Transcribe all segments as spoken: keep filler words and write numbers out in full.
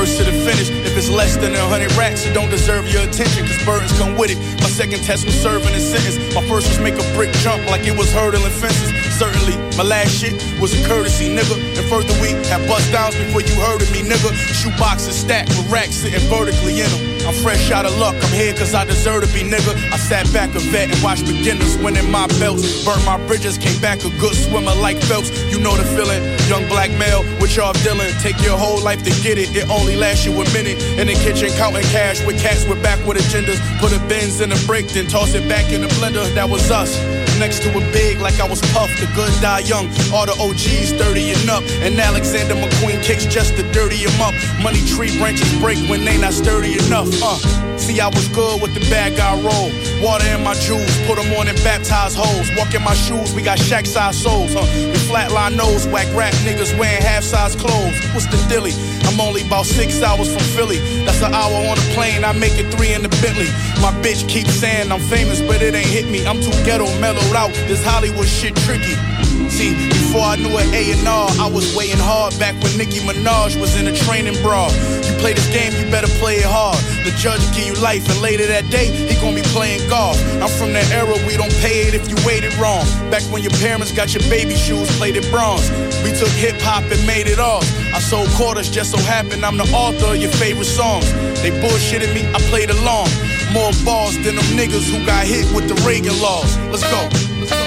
first to the finish. If it's less than a hundred racks, it don't deserve your attention, cause burdens come with it. My second test was serving a sentence. My first was make a brick jump like it was hurdling fences. Certainly, my last shit was a courtesy, nigga. And further, we had bust downs before you heard of me, nigga. Shoe boxes stacked with racks sitting vertically in them. I'm fresh out of luck, I'm here cause I deserve to be, nigga. I sat back a vet and watched beginners winning my belts. Burnt my bridges, came back a good swimmer like Phelps. You know the feeling, young black male with y'all dealing. Take your whole life to get it, it only lasts you a minute. In the kitchen counting cash with cats with backward agendas. Put a Benz in a brick, then toss it back in the blender. That was us. Next to a big like I was Puff, the good die young. All the O Gs thirty and up, and Alexander McQueen kicks just to dirty him up. Money tree branches break when they not sturdy enough. Uh, see I was good with the bad guy roll. Water in my jewels, put them on and baptize hoes. Walk in my shoes, we got shack size souls. Uh, we flatline nose, whack rap niggas wearing half size clothes. What's the dilly? I'm only about six hours from Philly. That's an hour on a plane, I make it three in the Bentley. My bitch keeps saying I'm famous, but it ain't hit me. I'm too ghetto, mellowed out. This Hollywood shit tricky. See, before I knew an A and R, I was waiting hard back when Nicki Minaj was in a training bra. You play this game, you better play it hard. The judge will give you life, and later that day, he gon' be playing golf. I'm from that era, we don't pay it if you waited wrong. Back when your parents got your baby shoes plated bronze. We took hip-hop and made it off. I sold quarters, just so happened I'm the author of your favorite songs. They bullshitted me, I played along. More balls than them niggas who got hit with the Reagan laws. Let's go. Let's go.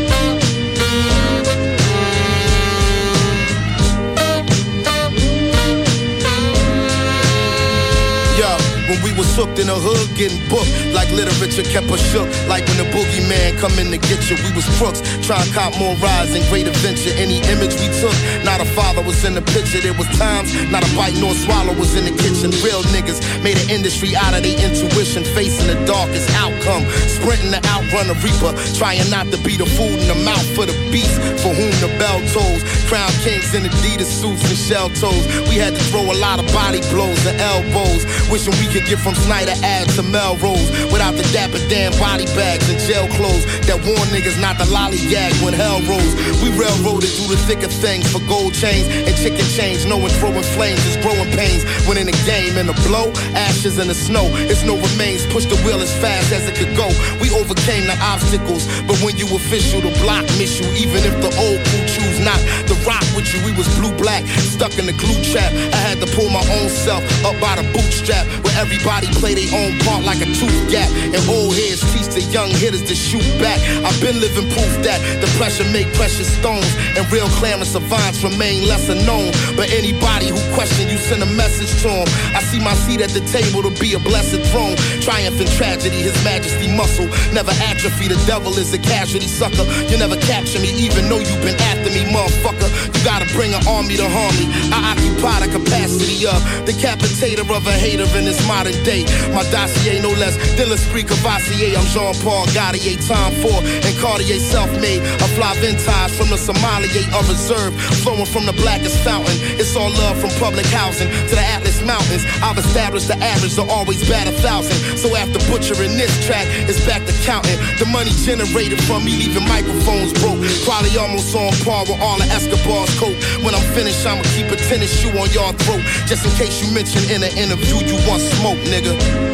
When we was hooked in the hood, getting booked like literature kept us shook. Like when the boogeyman come in to get you, we was crooks, trying to cop more rides and great adventure. Any image we took, not a father was in the picture. There was times, not a bite nor swallow was in the kitchen. Real niggas made an industry out of their intuition, facing the darkest outcome, sprinting to outrun the reaper, trying not to be the food in the mouth for the beast, for whom the bell tolls. Crown kings in Adidas suits and shell toes. We had to throw a lot of body blows and elbows, wishing we could get from Snyder Ave to Melrose without the dapper damn body bags and jail clothes that warn niggas not to lollygag when hell rose. We railroaded through the thick of things for gold chains and chicken chains, knowing throwing flames is growing pains. When in the game, in the blow, ashes in the snow, it's no remains. Push the wheel as fast as it could go. We overcame the obstacles, but when you official, the block miss you. Even if the old crew choose not to rock with you, we was blue-black, stuck in the glue trap. I had to pull my own self up by the bootstrap, where everybody play their own part like a tooth gap. And old heads teach the young hitters to shoot back. I've been living proof that the pressure make precious stones, and real clamor savants remain lesser known. But anybody who question you, send a message to them. I see my seat at the table to be a blessed throne. Triumph in tragedy, his majesty muscle never atrophy. The devil is a casualty sucker. You never capture me, even though you've been after me, motherfucker. You gotta bring an army to harm me. I occupy the capacity of decapitator of a hater in this modern day. My dossier no less than l'esprit Cavassier. I'm Jean-Paul Gaultier, Tom Ford and Cartier self-made. I fly vintage from the Somalia of reserve, flowing from the blackest fountain. It's all love from public housing to the Atlas Mountains. I've established the average to always bat a thousand. So after butchering this track, it's back to counting the money generated from me leaving microphones broke. Probably almost on par with all the Escobar's coat. When I'm finished, I'ma keep a tennis shoe on your throat, just in case you mention in an interview you want smoke, nigga.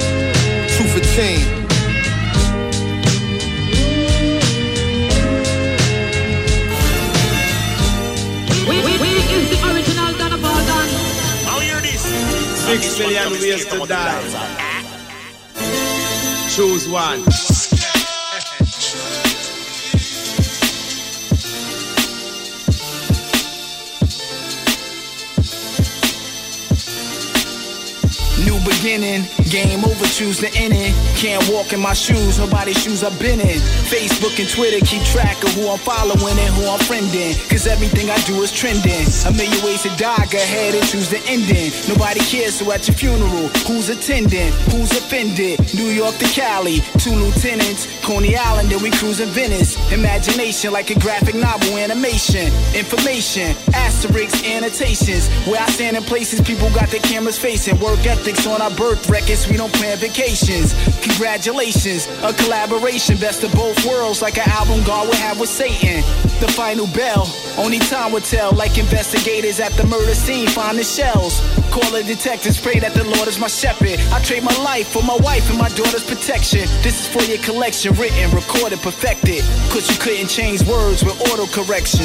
Two for ten. We, we, we is the original Donna Barton. Now hear this. Six million ways to die. Choose one. New beginning, game over, choose the inning. Can't walk in my shoes, nobody's shoes I've been in. Facebook and Twitter keep track of who I'm following and who I'm friending, cause everything I do is trending. A million ways to die, go ahead and choose the ending. Nobody cares, so at your funeral, who's attending, who's offended? New York to Cali, two lieutenants, Coney Island, then we cruise in Venice. Imagination like a graphic novel animation. Information, asterisks, annotations. Where I stand in places people got their cameras facing. Work ethics on our birth records, we don't plan vacations. Congratulations, a collaboration, best of both worlds, like an album God would have with Satan. the final bell. Only time will tell, like investigators at the murder scene finding shells. Call the detectives, pray that the Lord is my shepherd. I trade my life for my wife and my daughter's protection. This is for your collection, written, recorded, perfected. Cause you couldn't change words with auto correction.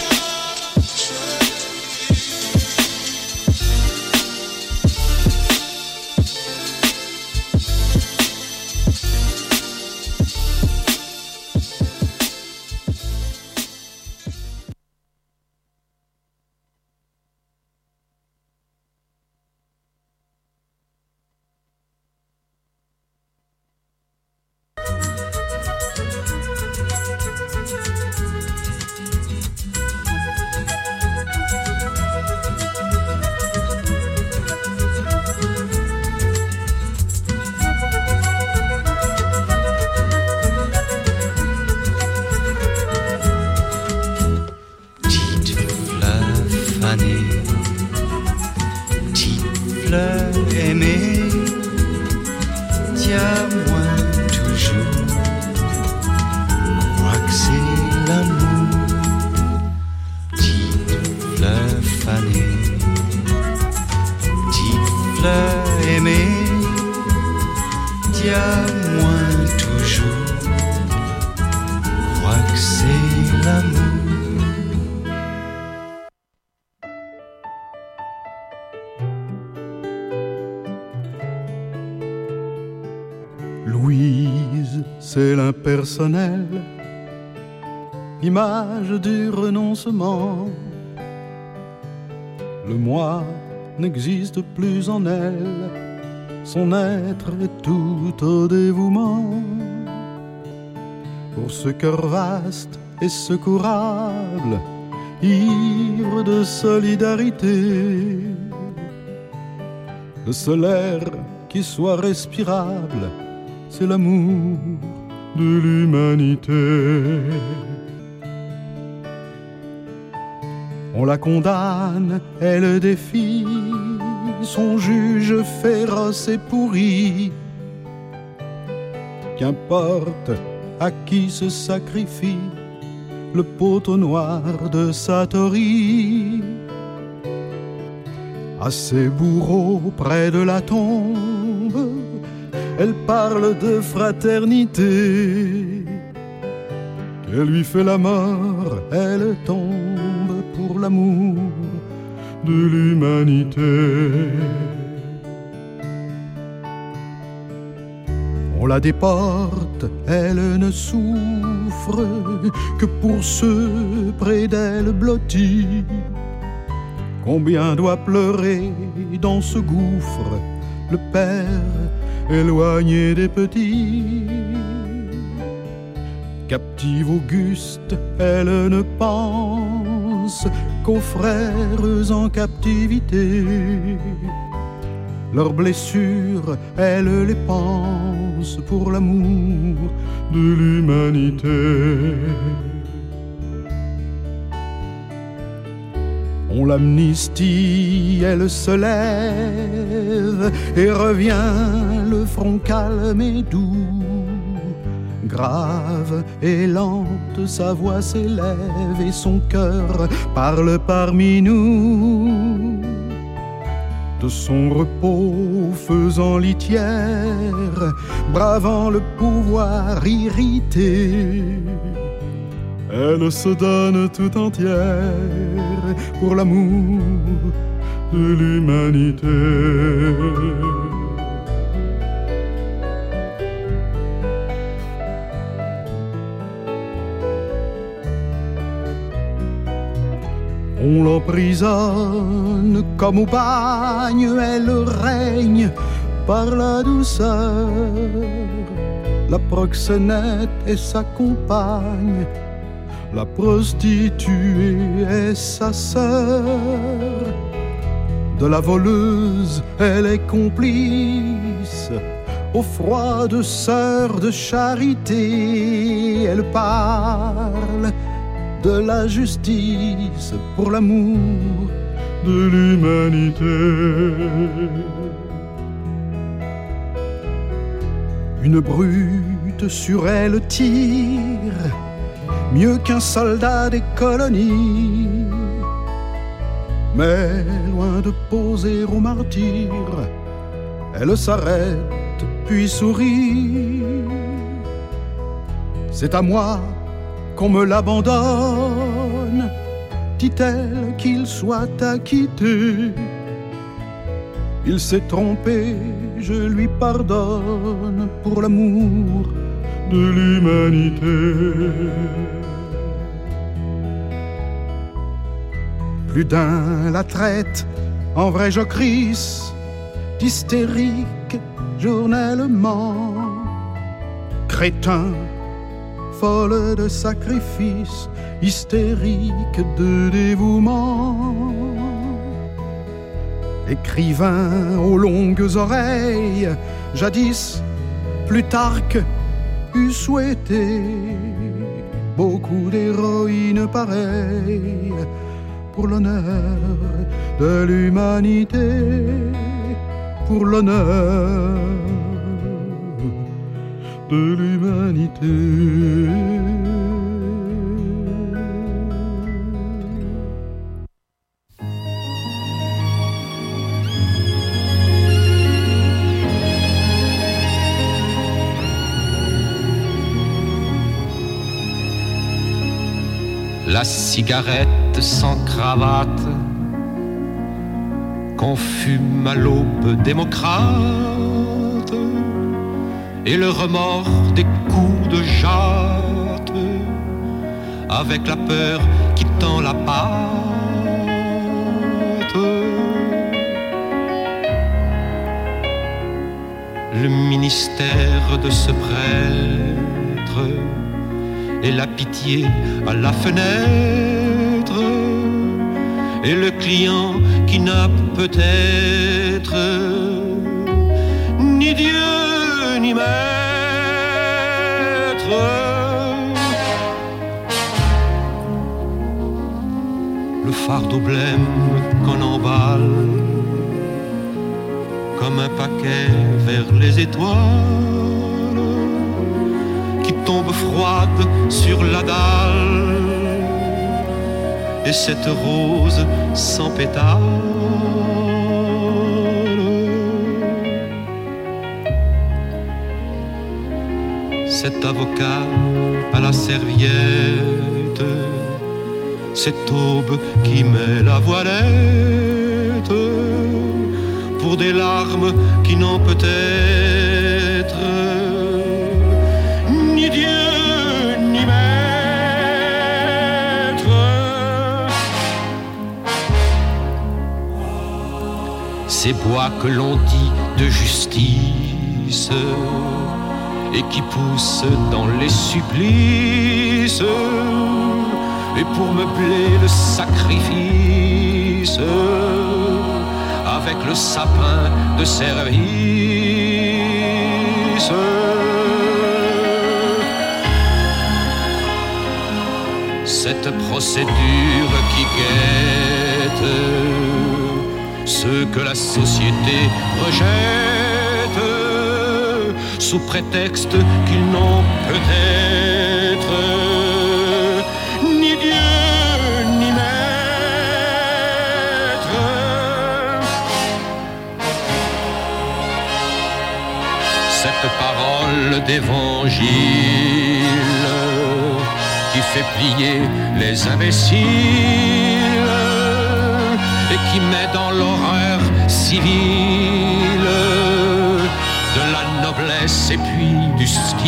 Louise, c'est l'impersonnel, image du renoncement. Le moi n'existe plus en elle, son être est tout au dévouement. Pour ce cœur vaste et secourable, ivre de solidarité, le seul air qui soit respirable, c'est l'amour de l'humanité. On la condamne, elle défie son juge féroce et pourri. Qu'importe à qui se sacrifie le poteau noir de Satori. À ses bourreaux près de la tombe, elle parle de fraternité. Qu'elle lui fait la mort, elle tombe pour l'amour de l'humanité. On la déporte, elle ne souffre que pour ceux près d'elle blottis. Combien doit pleurer dans ce gouffre le père éloigné des petits. Captive auguste, elle ne pense qu'aux frères en captivité. Leurs blessures, elle les pense pour l'amour de l'humanité. On l'amnistie, elle se lève et revient le front calme et doux. Grave et lente, sa voix s'élève et son cœur parle parmi nous. De son repos faisant litière, bravant le pouvoir irrité, elle se donne tout entière pour l'amour de l'humanité. On l'emprisonne comme au bagne, elle règne par la douceur. La proxénète est sa compagne, la prostituée est sa sœur. De la voleuse, elle est complice, aux froides sœurs de charité. Elle parle de la justice pour l'amour de l'humanité. Une brute sur elle tire, mieux qu'un soldat des colonies. Mais loin de poser au martyr, elle s'arrête puis sourit. C'est à moi qu'on me l'abandonne, dit-elle, qu'il soit acquitté. Il s'est trompé, je lui pardonne pour l'amour de l'humanité. Plus d'un la traite en vrai jocrisse, d'hystérique journellement, crétin, folle de sacrifice, hystérique de dévouement. Écrivain aux longues oreilles, jadis Plutarque eût souhaité beaucoup d'héroïnes pareilles pour l'honneur de l'humanité, pour l'honneur de l'humanité. La cigarette sans cravate qu'on fume à l'aube démocrate, et le remords des coups de jatte avec la peur qui tend la patte. Le ministère de ce prêtre et la pitié à la fenêtre, et le client qui n'a peut-être ni Dieu ni maître. Le fardeau blême qu'on emballe comme un paquet vers les étoiles, tombe froide sur la dalle, et cette rose sans pétales. Cet avocat à la serviette, cette aube qui met la voilette pour des larmes qui n'ont peut-être ni Dieu ni maître. Ces bois que l'on dit de justice et qui poussent dans les supplices, et pour meubler le sacrifice avec le sapin de service. Cette procédure qui guette ceux que la société rejette sous prétexte qu'ils n'ont peut-être ni Dieu ni maître. Cette parole d'évangile qui fait plier les imbéciles et qui met dans l'horreur civile de la noblesse et puis du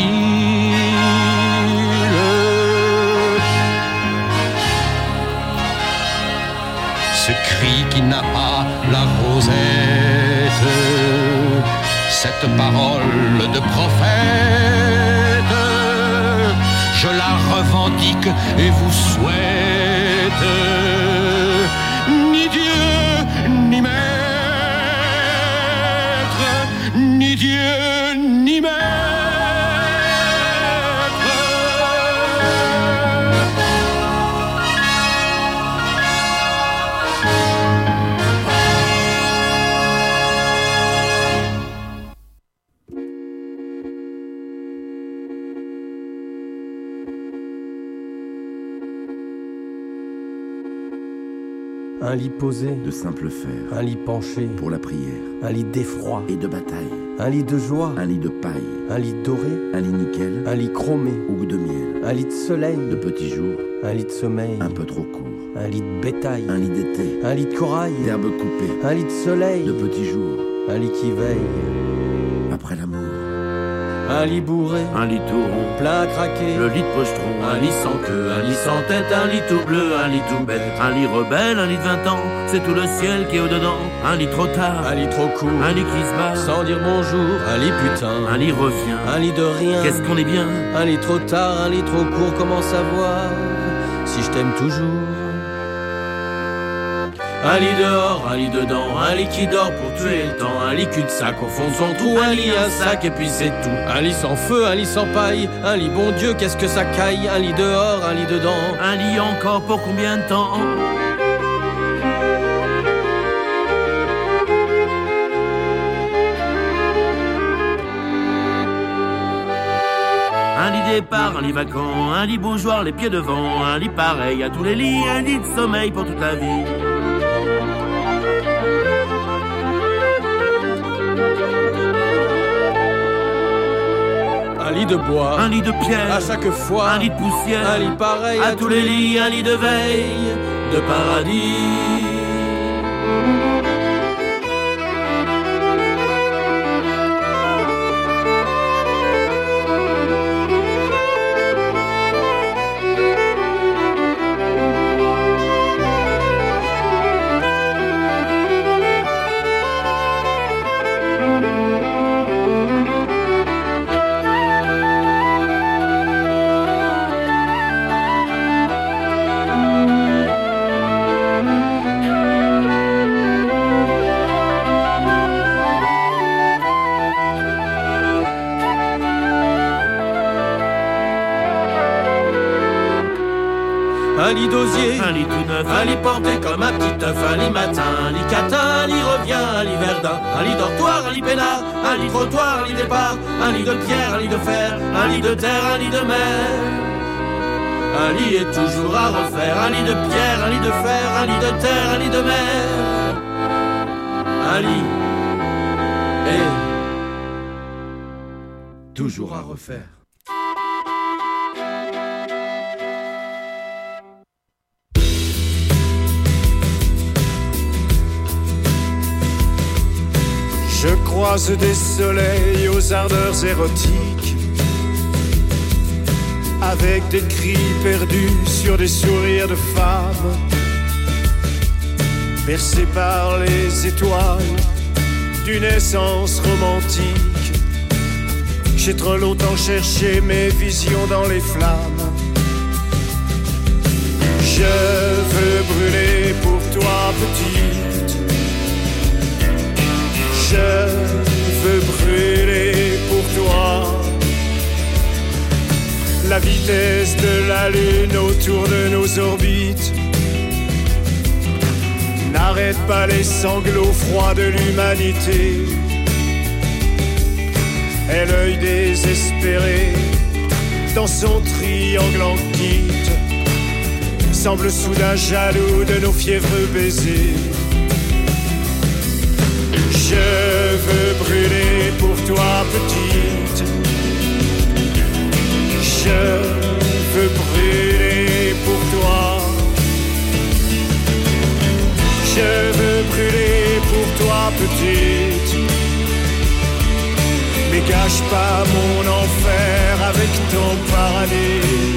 style. Ce cri qui n'a pas la rosette, cette parole de prophète, je la revendique et vous souhaite ni Dieu ni maître, ni Dieu ni maître. Un lit posé, de simple fer, un lit penché, pour la prière, un lit d'effroi et de bataille, un lit de joie, un lit de paille, un lit doré, un lit nickel, un lit chromé, ou de miel, un lit de soleil, de petits jours, un lit de sommeil, un peu trop court, un lit de bétail, un lit d'été, un lit de corail, d'herbe coupée, un lit de soleil, de petits jours, un lit qui veille, après l'amour, un lit bourré, un lit tout rond, plein à craquer, le lit de pochetron, un lit sans queue, un lit sans tête, un lit tout bleu, un lit tout bête, un lit rebelle, un lit de vingt ans, c'est tout le ciel qui est au-dedans, un lit trop tard, un lit trop court, un lit qui se bat, sans dire bonjour, un lit putain, un lit revient, un lit de rien, qu'est-ce qu'on est bien, un lit trop tard, un lit trop court, comment savoir si je t'aime toujours? Un lit dehors, un lit dedans, un lit qui dort pour tuer le temps, un lit cul-de-sac au fond de son trou, un lit, un sac et puis c'est tout. Un lit sans feu, un lit sans paille, un lit bon Dieu, qu'est-ce que ça caille, un lit dehors, un lit dedans. Un lit encore pour combien de temps? Un lit départ, un lit vacant, un lit bougeoir, les pieds devant, un lit pareil à tous les lits, un lit de sommeil pour toute la vie. Un lit de bois, un lit de pierre, à chaque fois, un lit de poussière, un lit pareil à, à tous les lits, un lit de veille, de paradis. Un lit d'osier, un lit tout neuf, un lit porté comme un petit œuf, un lit matin, un lit catin, un lit revient, un lit verdun, un lit dortoir, un lit peinard, un lit trottoir, un lit départ, un lit de pierre, un lit de fer, un lit de terre, un lit de mer. Un lit est toujours à refaire, un lit de pierre, un lit de fer, un lit de terre, un lit de mer. Un lit est toujours à refaire. Je croise des soleils aux ardeurs érotiques, avec des cris perdus sur des sourires de femmes, bercés par les étoiles d'une essence romantique. J'ai trop longtemps cherché mes visions dans les flammes. Je veux brûler pour toi, petite. Je veux brûler pour toi. La vitesse de la lune autour de nos orbites n'arrête pas les sanglots froids de l'humanité. Et l'œil désespéré dans son triangle en quitte semble soudain jaloux de nos fiévreux baisers. Je veux brûler pour toi, petite. Je veux brûler pour toi. Je veux brûler pour toi, petite. Mais gâche pas mon enfer avec ton paradis.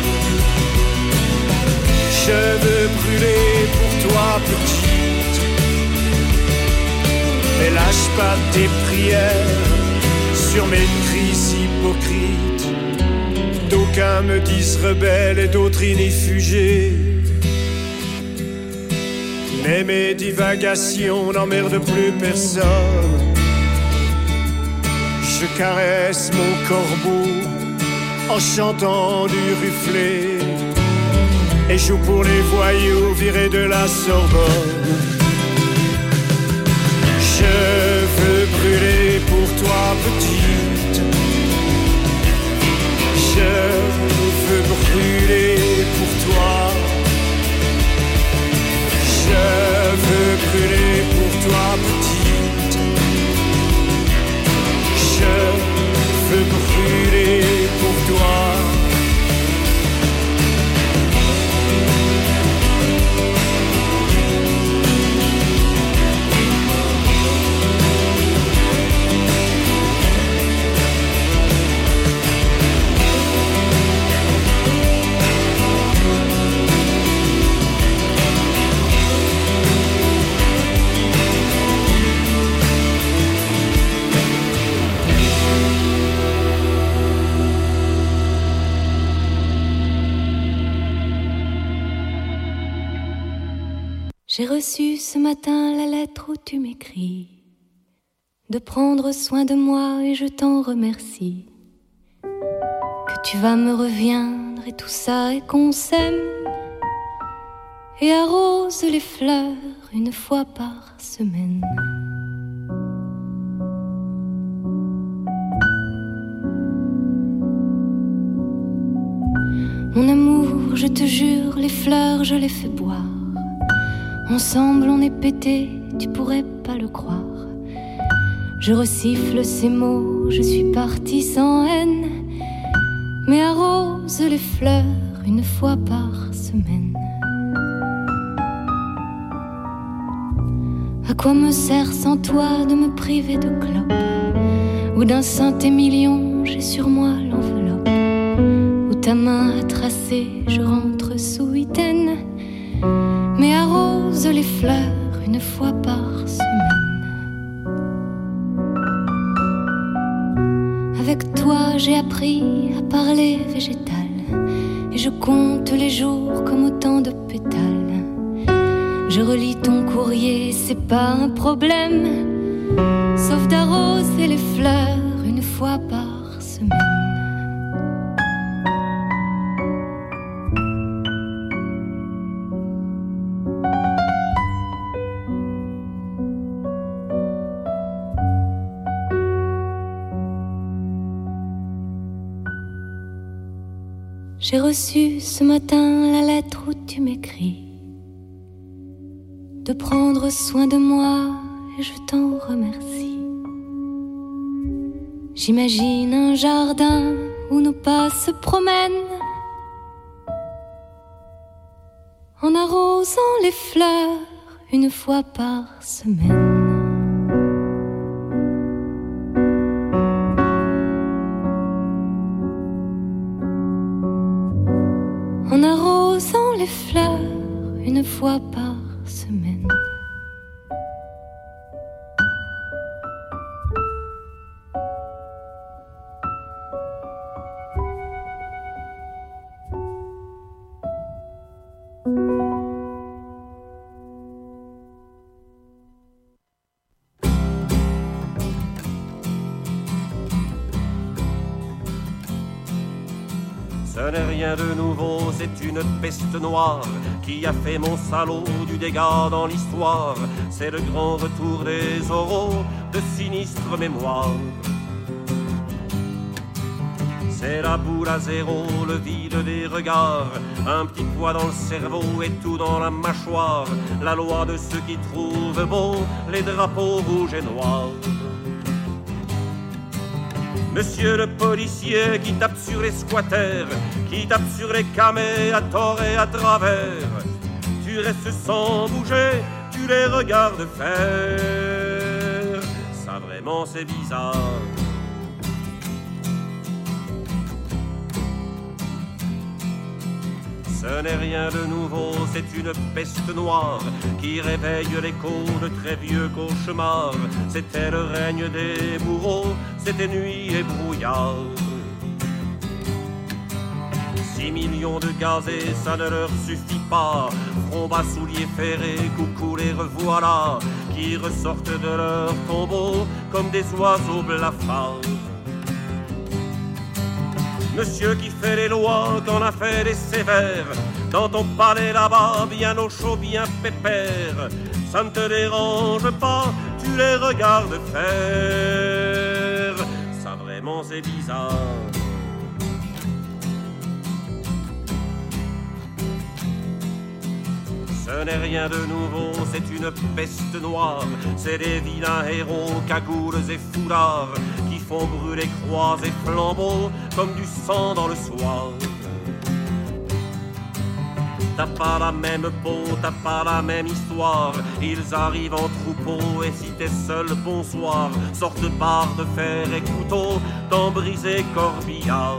Je veux brûler pour toi, petite. Mais lâche pas tes prières sur mes cris hypocrites. D'aucuns me disent rebelle et d'autres inifugés. Mais mes divagations n'emmerdent plus personne. Je caresse mon corbeau en chantant du Rufflé et joue pour les voyous virés de la Sorbonne. Je veux brûler pour toi, petite. Je veux brûler pour toi. Je J'ai reçu ce matin la lettre où tu m'écris de prendre soin de moi et je t'en remercie. Que tu vas me reviendre et tout ça et qu'on s'aime et arrose les fleurs une fois par semaine. Mon amour, je te jure, les fleurs je les fais boire. Ensemble on est pété, tu pourrais pas le croire. Je resiffle ces mots, je suis partie sans haine, mais arrose les fleurs une fois par semaine. À quoi me sert sans toi de me priver de clopes, ou d'un Saint-Émilion, j'ai sur moi l'enveloppe, où ta main a tracé, je rentre sous huitaine, mais arrose les fleurs une fois par semaine. Avec toi j'ai appris à parler végétal, et je compte les jours comme autant de pétales. Je relis ton courrier, c'est pas un problème, sauf d'arroser les fleurs une fois par semaine. J'ai reçu ce matin la lettre où tu m'écris de prendre soin de moi et je t'en remercie. J'imagine un jardin où nos pas se promènent en arrosant les fleurs une fois par semaine. En arrosant les fleurs une fois par semaine. Ce n'est rien de nouveau, c'est une peste noire qui a fait mon salaud du dégât dans l'histoire. C'est le grand retour des oraux de sinistre mémoire. C'est la boule à zéro, le vide des regards, un petit poids dans le cerveau et tout dans la mâchoire. La loi de ceux qui trouvent beau les drapeaux rouges et noirs. Monsieur le policier qui tape sur les squatters, qui tape sur les camés à tort et à travers. Tu restes sans bouger, tu les regardes faire. Ça vraiment c'est bizarre. Ce n'est rien de nouveau, c'est une peste noire qui réveille l'écho de très vieux cauchemars. C'était le règne des bourreaux, c'était nuit et brouillard. Six millions de gazés, ça ne leur suffit pas. Front bas, souliers ferrés, coucou les revoilà, qui ressortent de leur tombeau comme des oiseaux blafards. Monsieur qui fait les lois, qu'on a fait les sévères, dans ton palais là-bas, bien au chaud, bien pépère. Ça ne te dérange pas, tu les regardes faire. Ça vraiment c'est bizarre. Ce n'est rien de nouveau, c'est une peste noire. C'est des vilains héros, cagoules et foulards qui font brûler croix et flambeaux comme du sang dans le soir. T'as pas la même peau, t'as pas la même histoire. Ils arrivent en troupeau et si t'es seul, bonsoir. Sortent barres de fer et couteaux d'en briser corbillard.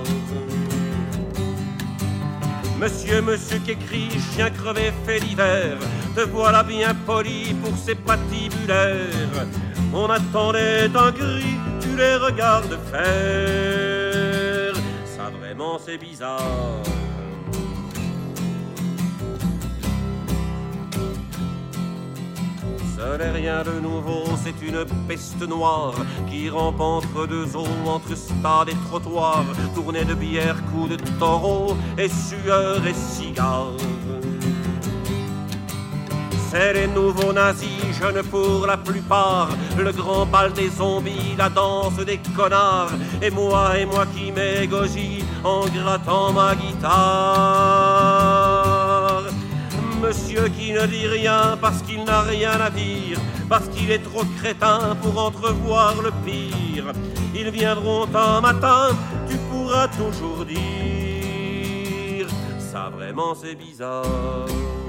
Monsieur, monsieur qui écrit, chien crevé fait l'hiver, te voilà bien poli pour ces patibulaires. On attendait un gris, tu les regardes faire. Ça vraiment c'est bizarre. Ce n'est rien de nouveau, c'est une peste noire qui rampe entre deux eaux, entre stade et trottoir, tournée de bière, coups de taureau et sueur et cigares. C'est les nouveaux nazis, jeunes pour la plupart, le grand bal des zombies, la danse des connards, et moi, et moi qui m'égogie en grattant ma guitare. Monsieur qui ne dit rien parce qu'il n'a rien à dire, parce qu'il est trop crétin pour entrevoir le pire. Ils viendront un matin, tu pourras toujours dire, ça vraiment c'est bizarre.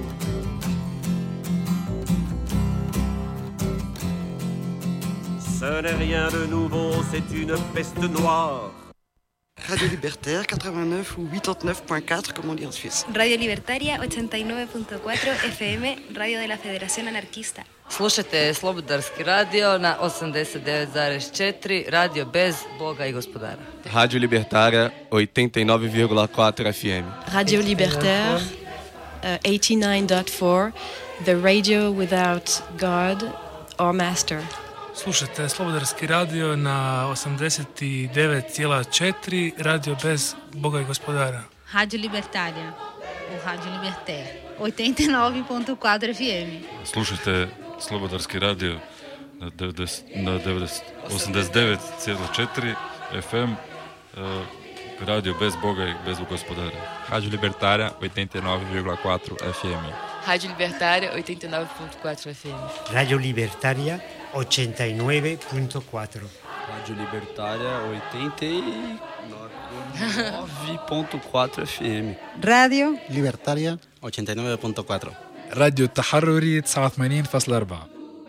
Ce n'est rien de nouveau, c'est une peste noire. Radio Libertaire quatre-vingt-neuf ou quatre-vingt-neuf point quatre, comme on dit en Suisse. Radio Libertaria ochenta y nueve punto cuatro F M, radio de la Federación Anarquista. Slušajte Slobodarski radio na osamdeset devet zarez četiri, radio bez Boga i gospodara. Radio Libertaria oitenta e nove vírgula quatro F M. Radio Libertaire uh, eighty-nine point four, the radio without God or master. Slušajte Slobodarski radio na osamdeset devet zarez četiri, radio bez Boga i gospodara. Radio Libertaria, o Radio Libertaire, oitenta e nove ponto quatro F M. Slušajte Slobodarski radio na, na osamdeset devet zarez četiri F M, uh, radio bez Boga i bez gospodara. Radio Libertaria oitenta e nove vírgula quatro F M. Radio Libertaria oitenta e nove ponto quatro F M. Radio Libertaria ochenta y nueve punto cuatro. Radio Libertaria oitenta e nove ponto quatro F M. Radio Libertaria ochenta y nueve punto cuatro. راديو التحرري تسعة وثمانين فاصلة أربعة.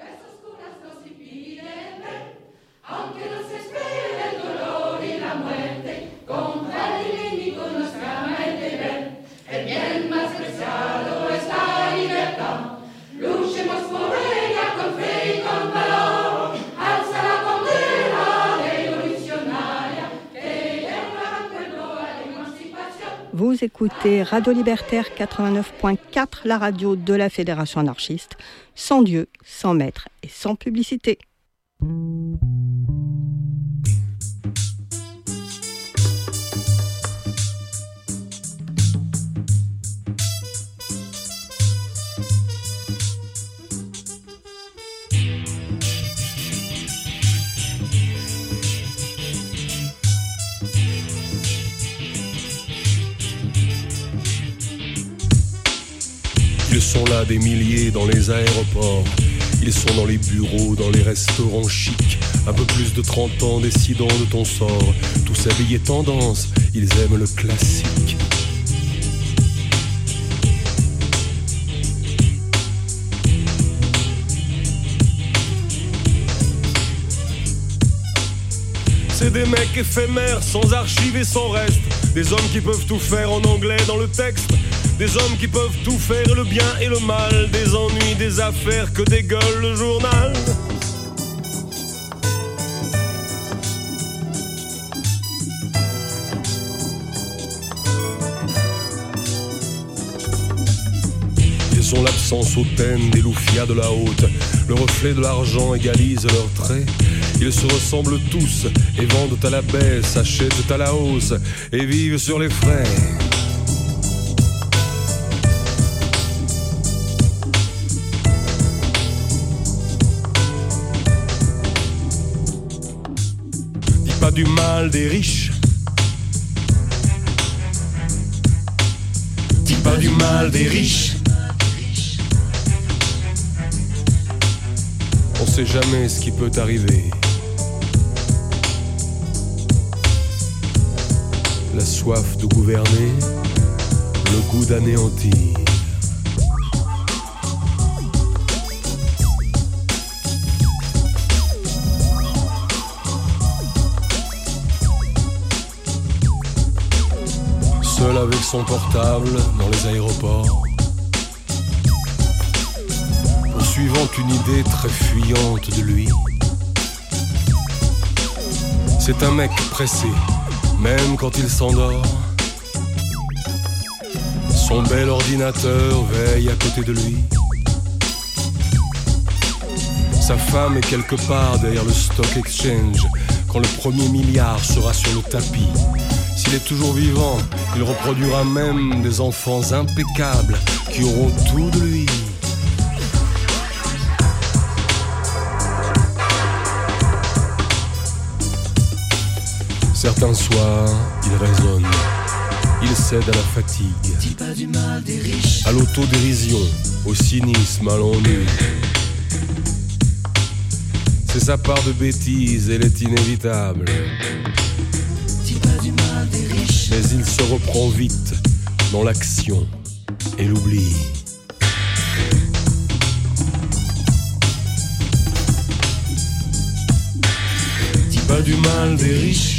Vous écoutez Radio Libertaire quatre-vingt-neuf point quatre, la radio de la Fédération anarchiste, sans Dieu, sans maître et sans publicité. Ils sont là des milliers dans les aéroports. Ils sont dans les bureaux, dans les restaurants chics. Un peu plus de trente ans décidant de ton sort. Tous habillés tendance, ils aiment le classique. C'est des mecs éphémères, sans archives et sans reste. Des hommes qui peuvent tout faire en anglais dans le texte. Des hommes qui peuvent tout faire, le bien et le mal. Des ennuis, des affaires que dégueule le journal. Ils sont l'absence hautaine des loufias de la haute. Le reflet de l'argent égalise leurs traits. Ils se ressemblent tous et vendent à la baisse, achètent à la hausse et vivent sur les frais. Pas du mal des riches. Dis pas du mal des riches. On sait jamais ce qui peut arriver. La soif de gouverner, le goût d'anéantir. Seul avec son portable dans les aéroports, poursuivant une idée très fuyante de lui. C'est un mec pressé, même quand il s'endort. Son bel ordinateur veille à côté de lui. Sa femme est quelque part derrière le stock exchange quand le premier milliard sera sur le tapis. S'il est toujours vivant, il reproduira même des enfants impeccables qui auront tout de lui. Certains soirs, il raisonne, il cède à la fatigue, dis pas du mal des riches, à l'autodérision, au cynisme, à l'ennui. C'est sa part de bêtise, elle est inévitable. Dis pas du mal des riches, mais il se reprend vite dans l'action et l'oubli. Dis pas du mal des riches,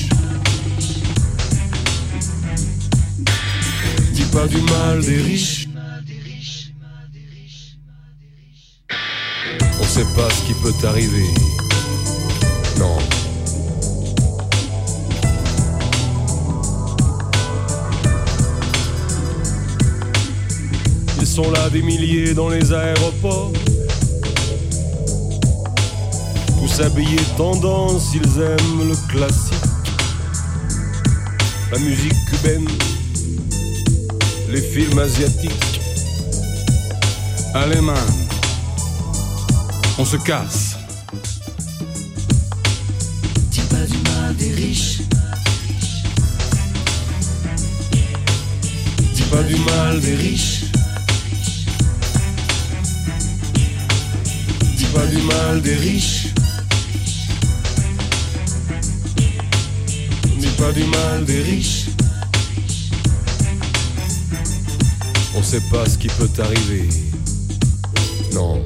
dis pas du mal des riches. On sait pas ce qui peut t'arriver. Non. Ils sont là des milliers dans les aéroports, tous habillés tendance, ils aiment le classique, la musique cubaine, les films asiatiques. Allez man, on se casse. Dis pas du mal des riches, dis pas du mal des riches, dis pas du mal des riches, dis pas du mal des riches. On sait pas ce qui peut t'arriver. Non.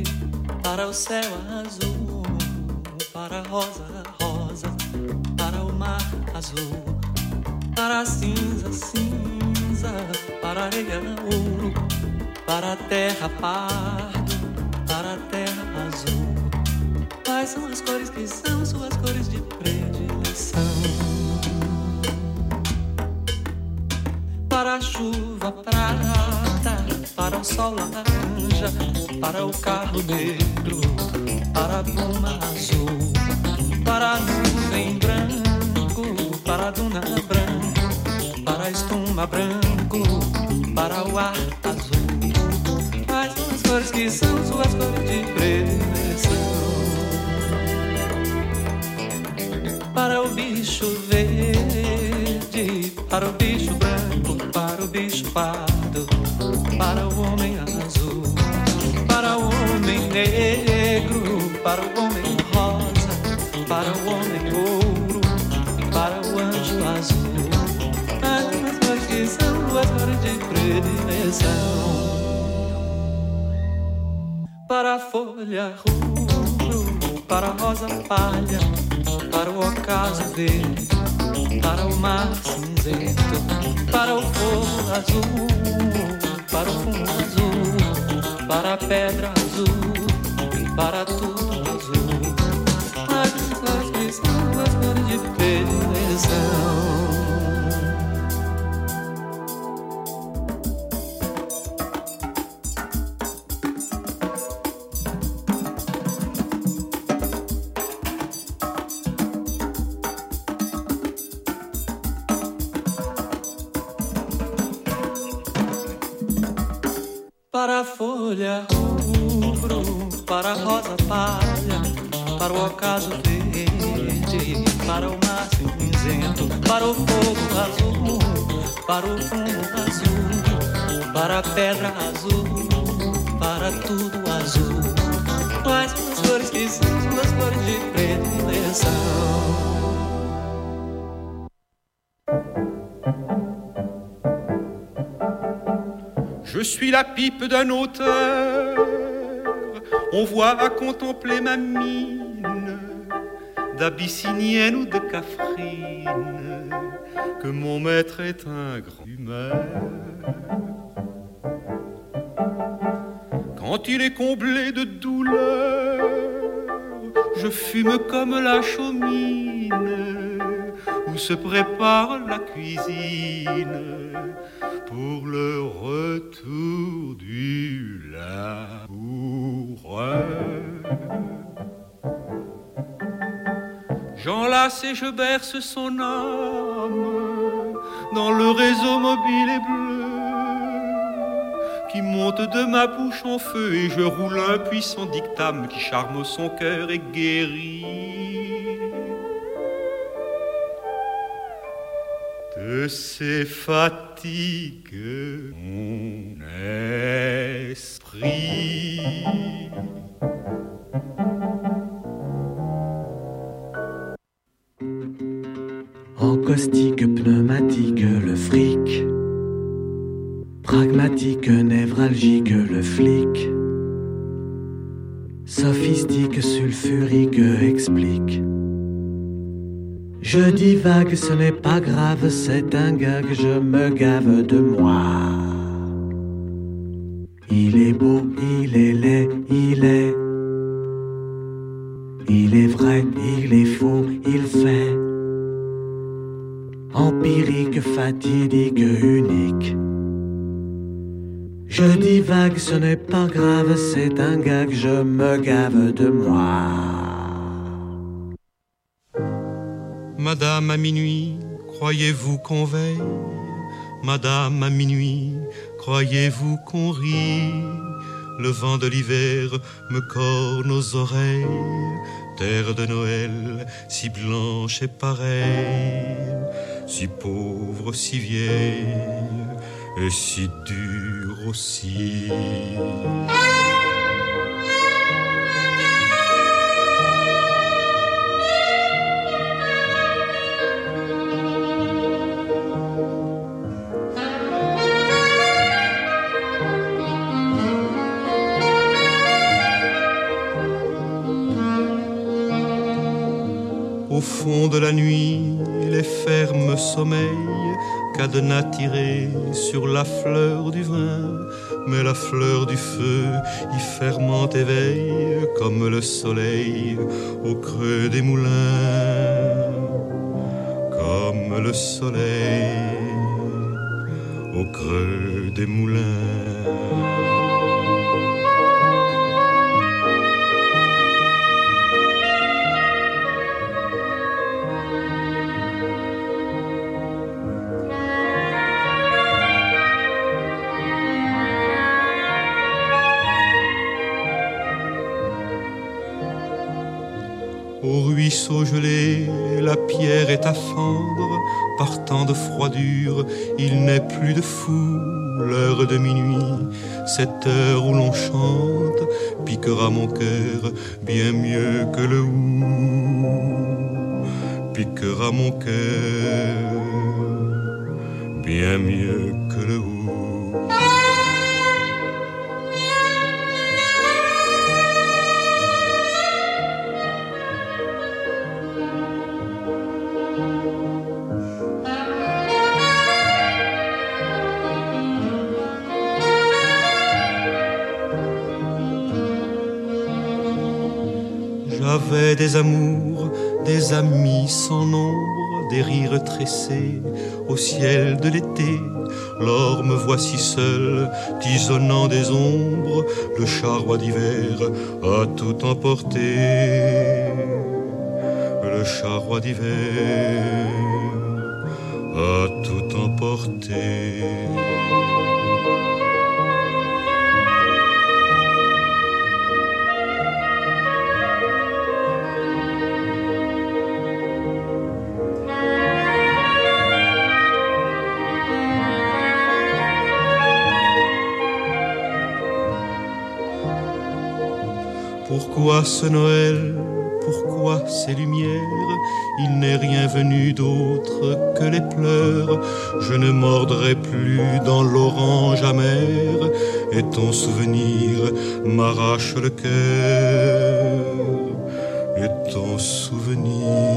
verde, para o céu azul, para a rosa rosa, para o mar azul, para a cinza cinza, para a areia ouro, para a terra pardo, para a terra azul. Quais são as cores que são suas cores de predileção? Para a chuva prata, para o sol laranja, para o carro negro, para a pluma azul, para a nuvem branco, para a duna branca, para a espuma branco, para o ar azul. Quais são as cores que são suas cores de predileção? Para o bicho verde, para o bicho branco, para o bicho pardo, para o homem azul, para o homem negro, para o homem rosa, para o homem ouro, para o anjo azul. As cores que são as cores de predileção. Para a folha rubro, para a rosa palha, para o ocaso verde, para o mar cinzento, para o fogo azul, para o fumo azul, para a pedra azul, para tudo azul. As cores que são as cores de predileção. Para a folha rubro, para a rosa palha, para o ocaso verde, para o mar cinzento, para o fogo azul, para o fumo azul, para a pedra azul, para tudo azul. Quais são as cores que são as cores de predileção? Je suis la pipe d'un auteur, on voit à contempler ma mine d'abyssinienne ou de Cafrine, que mon maître est un grand humeur. Quand il est comblé de douleur, je fume comme la chaumine où se prépare la cuisine pour le retour du laboureur. J'enlace et je berce son âme dans le réseau mobile et bleu qui monte de ma bouche en feu, et je roule un puissant dictame qui charme son cœur et guérit de ses fatigues mon esprit. En caustique, pneumatique, le fric. Pragmatique, névralgique, le flic. Sophistique, sulfurique, explique. Je divague, ce n'est pas grave, c'est un gag, je me gave de moi. Il est beau, il est laid, il est. Il est vrai, il est faux, il fait. Empirique, fatidique, unique. Je divague, ce n'est pas grave, c'est un gag, je me gave de moi. Madame, à minuit, croyez-vous qu'on veille? Madame, à minuit, croyez-vous qu'on rit? Le vent de l'hiver me corne aux oreilles. Terre de Noël, si blanche et pareille, si pauvre, si vieille, et si dure aussi. Au fond de la nuit, les fermes sommeils, cadenas tirés sur la fleur du vin. Mais la fleur du feu y fermente et veille comme le soleil au creux des moulins. Comme le soleil au creux des moulins. Au ruisseau gelé, la pierre est à fendre. Par tant de froidure, il n'est plus de fou. L'heure de minuit, cette heure où l'on chante, piquera mon cœur bien mieux que le hou. Piquera mon cœur bien mieux que le hou. J'avais des amours, des amis sans nombre, des rires tressés au ciel de l'été. Lors me voici seul, tisonnant des ombres, le charroi d'hiver a tout emporté. Le charroi d'hiver a tout emporté. Pourquoi ce Noël, pourquoi ces lumières? Il n'est rien venu d'autre que les pleurs. Je ne mordrai plus dans l'orange amer, et ton souvenir m'arrache le cœur. Et ton souvenir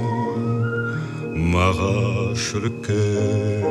m'arrache le cœur.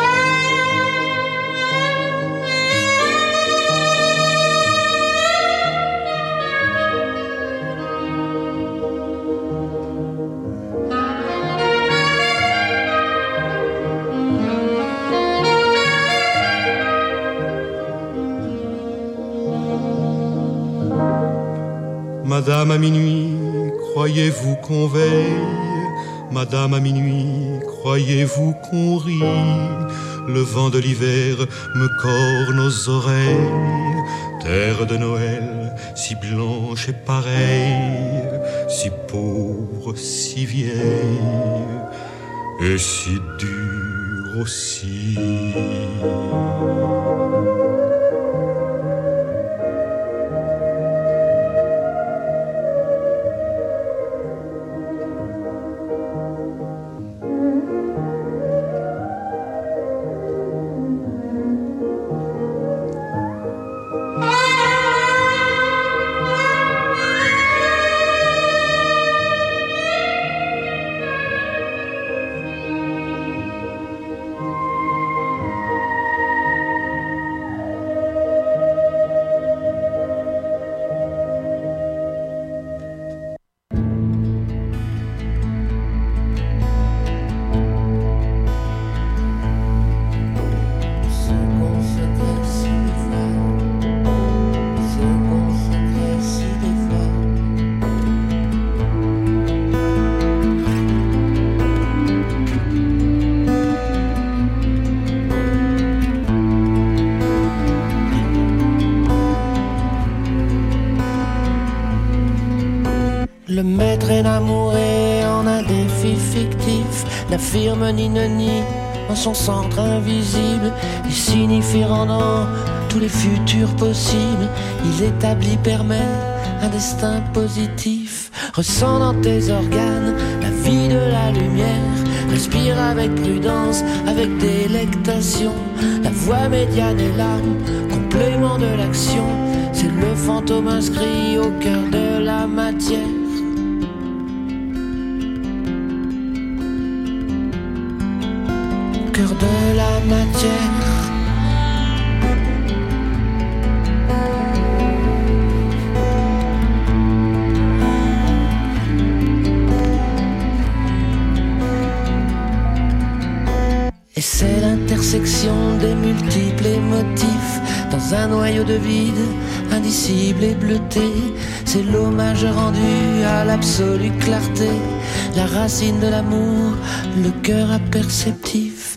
Madame à minuit, croyez-vous qu'on veille? Madame à minuit, croyez-vous qu'on rit? Le vent de l'hiver me corne aux oreilles. Terre de Noël, si blanche et pareille, si pauvre, si vieille, et si dure aussi. Le maître énamouré en un défi fictif n'affirme ni ne nie en son centre invisible. Il signifie rendant tous les futurs possibles. Il établit, permet un destin positif. Ressent dans tes organes la vie de la lumière. Respire avec prudence, avec délectation. La voix médiane est l'âme, complément de l'action. C'est le fantôme inscrit au cœur de la matière. matière. Et c'est l'intersection des multiples motifs dans un noyau de vide, indicible et bleuté. C'est l'hommage rendu à l'absolue clarté, la racine de l'amour, le cœur imperceptif.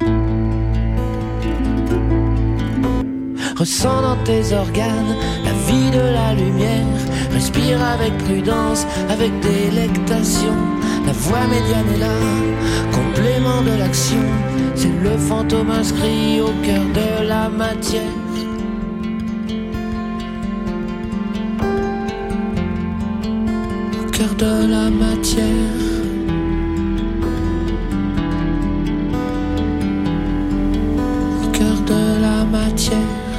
Ressens dans tes organes la vie de la lumière. Respire avec prudence, avec délectation. La voix médiane est là, complément de l'action. C'est le fantôme inscrit au cœur de la matière. Au cœur de la matière. Au cœur de la matière.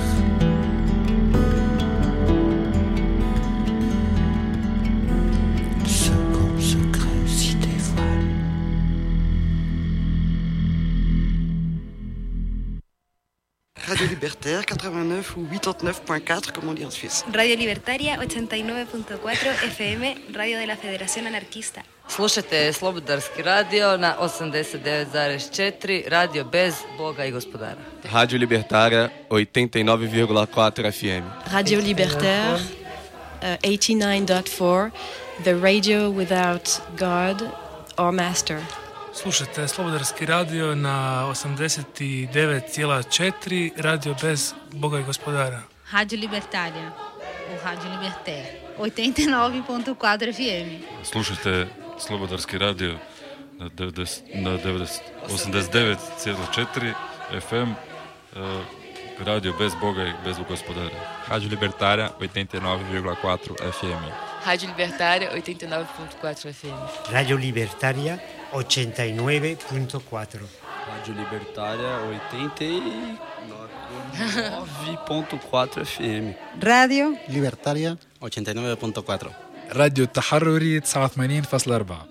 Radio Libertaire quatre-vingt-neuf ou quatre-vingt-neuf point quatre, comme on dit en Suisse. Radio Libertaria ochenta y nueve punto cuatro F M, radio de la Federación Anarquista. Slušajte Slobodarski radio na osamdeset devet zarez četiri, radio bez Boga i gospodara. Rádio Libertária oitenta e nove vírgula quatro F M. Radio Libertaire uh, eighty-nine point four, the radio without God or master. Slušajte Slobodarski radio na osamdeset devet zarez četiri, radio bez Boga i gospodara. Rádio Libertária, ou Rádio Libertaire, oitenta e nove ponto quatro F M. Slušajte Slobodarski radio na, na osamdeset devet zarez četiri F M, uh, radio bez Boga i bez gospodara. Rádio Libertária, oitenta e nove vírgula quatro F M. Rádio Libertária, oitenta e nove ponto quatro F M. Radio Libertaria, oitenta e nove ponto quatro. Rádio Libertária, oitenta e nove ponto quatro F M. Radio Libertaria, oitenta e nove ponto quatro. راديو التحرري تسعة وثمانين فاصلة أربعة.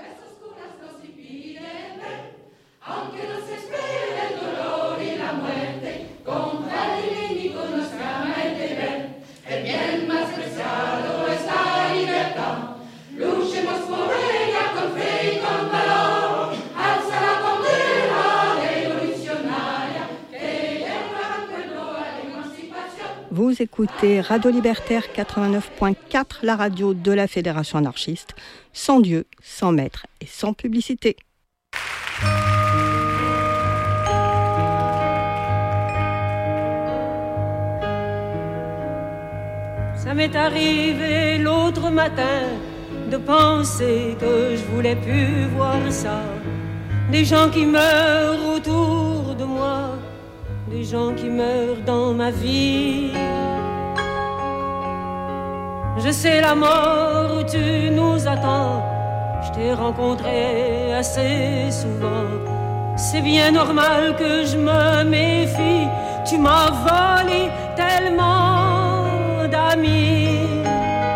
Vous écoutez Radio Libertaire quatre-vingt-neuf point quatre, la radio de la Fédération anarchiste, sans Dieu, sans maître et sans publicité. Ça m'est arrivé l'autre matin de penser que je voulais plus voir ça. Des gens qui meurent autour de moi, des gens qui meurent dans ma vie. Je sais la mort, tu nous attends. Je t'ai rencontré assez souvent. C'est bien normal que je me méfie. Tu m'as volé tellement d'amis.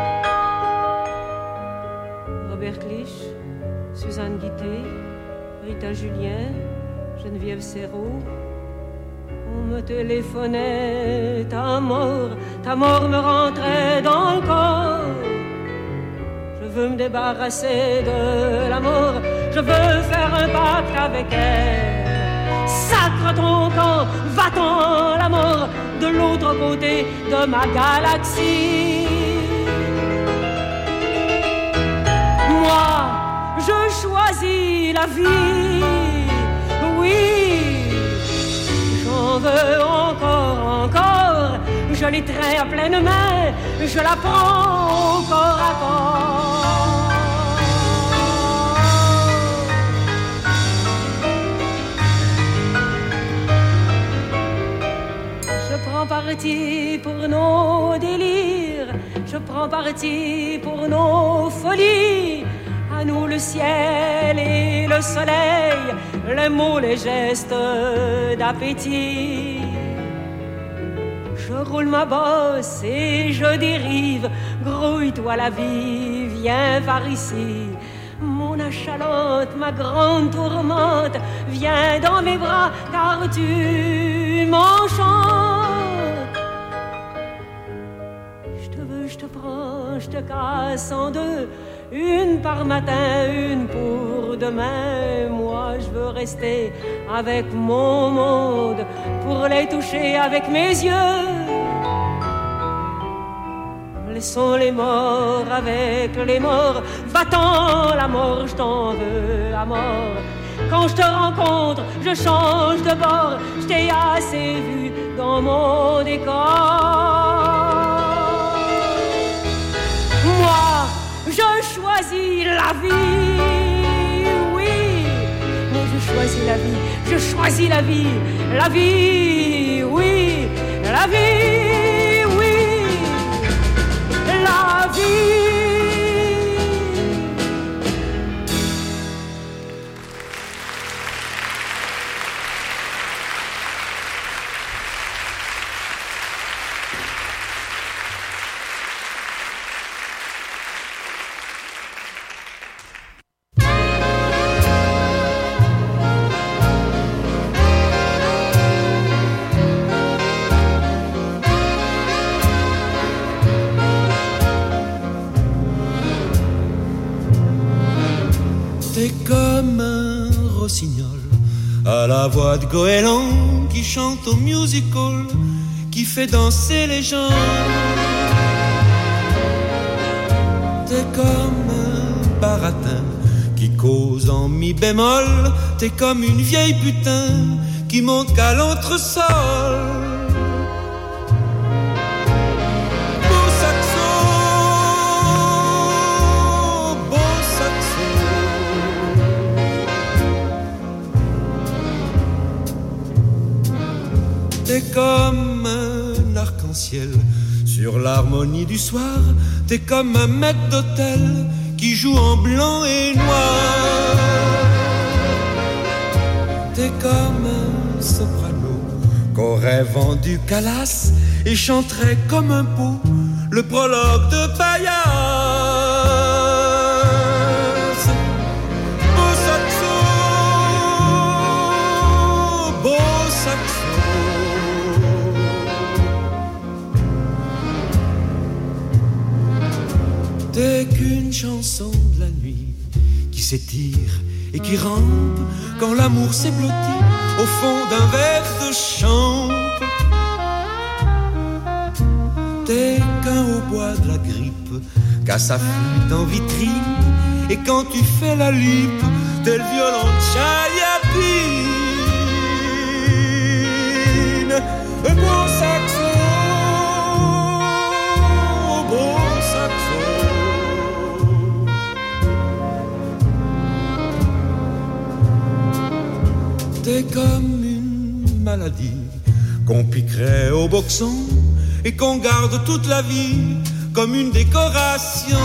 Robert Clich, Suzanne Guitté, Rita Julien, Geneviève Serrault. On me téléphonait, ta mort, ta mort me rentrait dans le corps. Je veux me débarrasser de la mort, je veux faire un pacte avec elle. Sacre ton camp, va-t'en la mort, de l'autre côté de ma galaxie. Moi, je choisis la vie, oui. J'en veux encore, encore. Je l'étreins à pleine main, je la prends au corps à corps. Je prends parti pour nos délires, je prends parti pour nos folies. À nous le ciel et le soleil, les mots, les gestes d'appétit. Je roule ma bosse et je dérive. Grouille-toi la vie, viens par ici. mon achalote, ma grande tourmente, viens dans mes bras car tu m'enchantes. Je te veux, je te prends, je te casse en deux, une par matin, une pour demain. Moi je veux rester avec mon monde pour les toucher avec mes yeux. Laissons les morts avec les morts. Va-t'en la mort, je t'en veux à mort. Quand je te rencontre, je change de bord. Je t'ai assez vu dans mon décor. Moi, je choisis la vie, oui. Moi, je choisis la vie, je choisis la vie. La vie, oui, la vie, oui. La vie. T'es comme un rossignol à la voix de goéland qui chante au music-hall, qui fait danser les gens. T'es comme un baratin qui cause en mi bémol. T'es comme une vieille putain qui monte qu'à l'entresol. T'es comme un arc-en-ciel sur l'harmonie du soir. T'es comme un maître d'hôtel qui joue en blanc et noir. T'es comme un soprano qu'aurait vendu Calas et chanterait comme un pot le prologue de Payas. Beau saxo, beau saxo. T'es qu'une chanson de la nuit qui s'étire et qui rampe quand l'amour s'est blotti au fond d'un verre de champ. T'es qu'un hautbois de la grippe qu'à sa flûte en vitrine, et quand tu fais la lippe, t'es le violon de Chaliapine. Un beau saxo, beau saxo. T'es comme une maladie qu'on piquerait au boxon et qu'on garde toute la vie comme une décoration.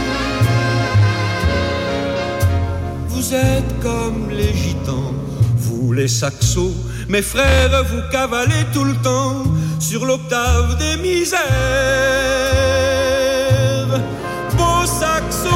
Vous êtes comme les gitans, vous les saxos, mes frères, vous cavalez tout le temps sur l'octave des misères. Beau saxo.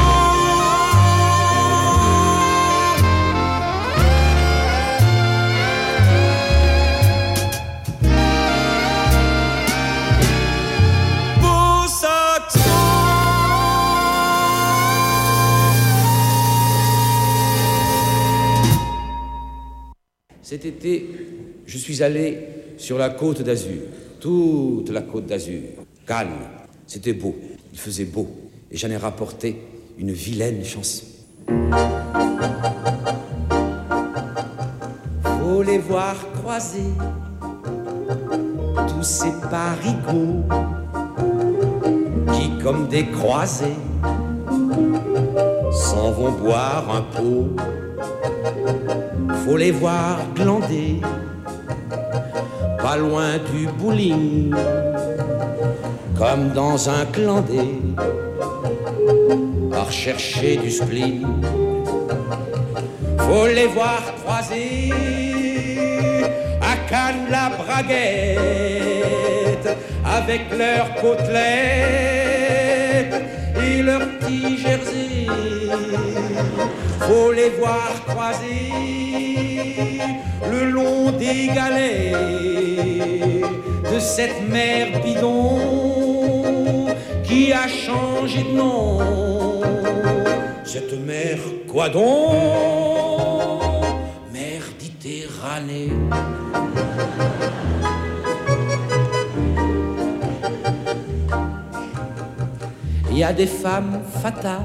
Cet été, je suis allé sur la côte d'Azur, toute la côte d'Azur, calme, c'était beau, il faisait beau, et j'en ai rapporté une vilaine chanson. Faut les voir croiser, tous ces parigots, qui comme des croisés, s'en vont boire un pot. Faut les voir glander, pas loin du bowling, comme dans un clandé, à rechercher du spleen. Faut les voir croiser à Cannes la braguette avec leurs côtelettes et leur petit jersey. Faut les voir croiser le long des galets de cette mer bidon qui a changé de nom. Cette mer quoi donc? Mer Méditerranée. Il y a des femmes fatales,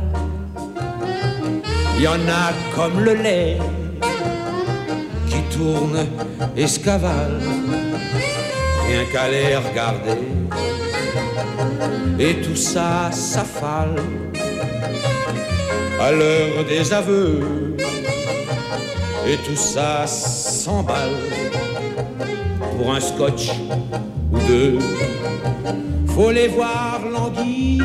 il y en a comme le lait qui tourne et se cavale, rien qu'à les regarder. Et tout ça s'affale à l'heure des aveux, et tout ça s'emballe pour un scotch ou deux. Faut les voir languir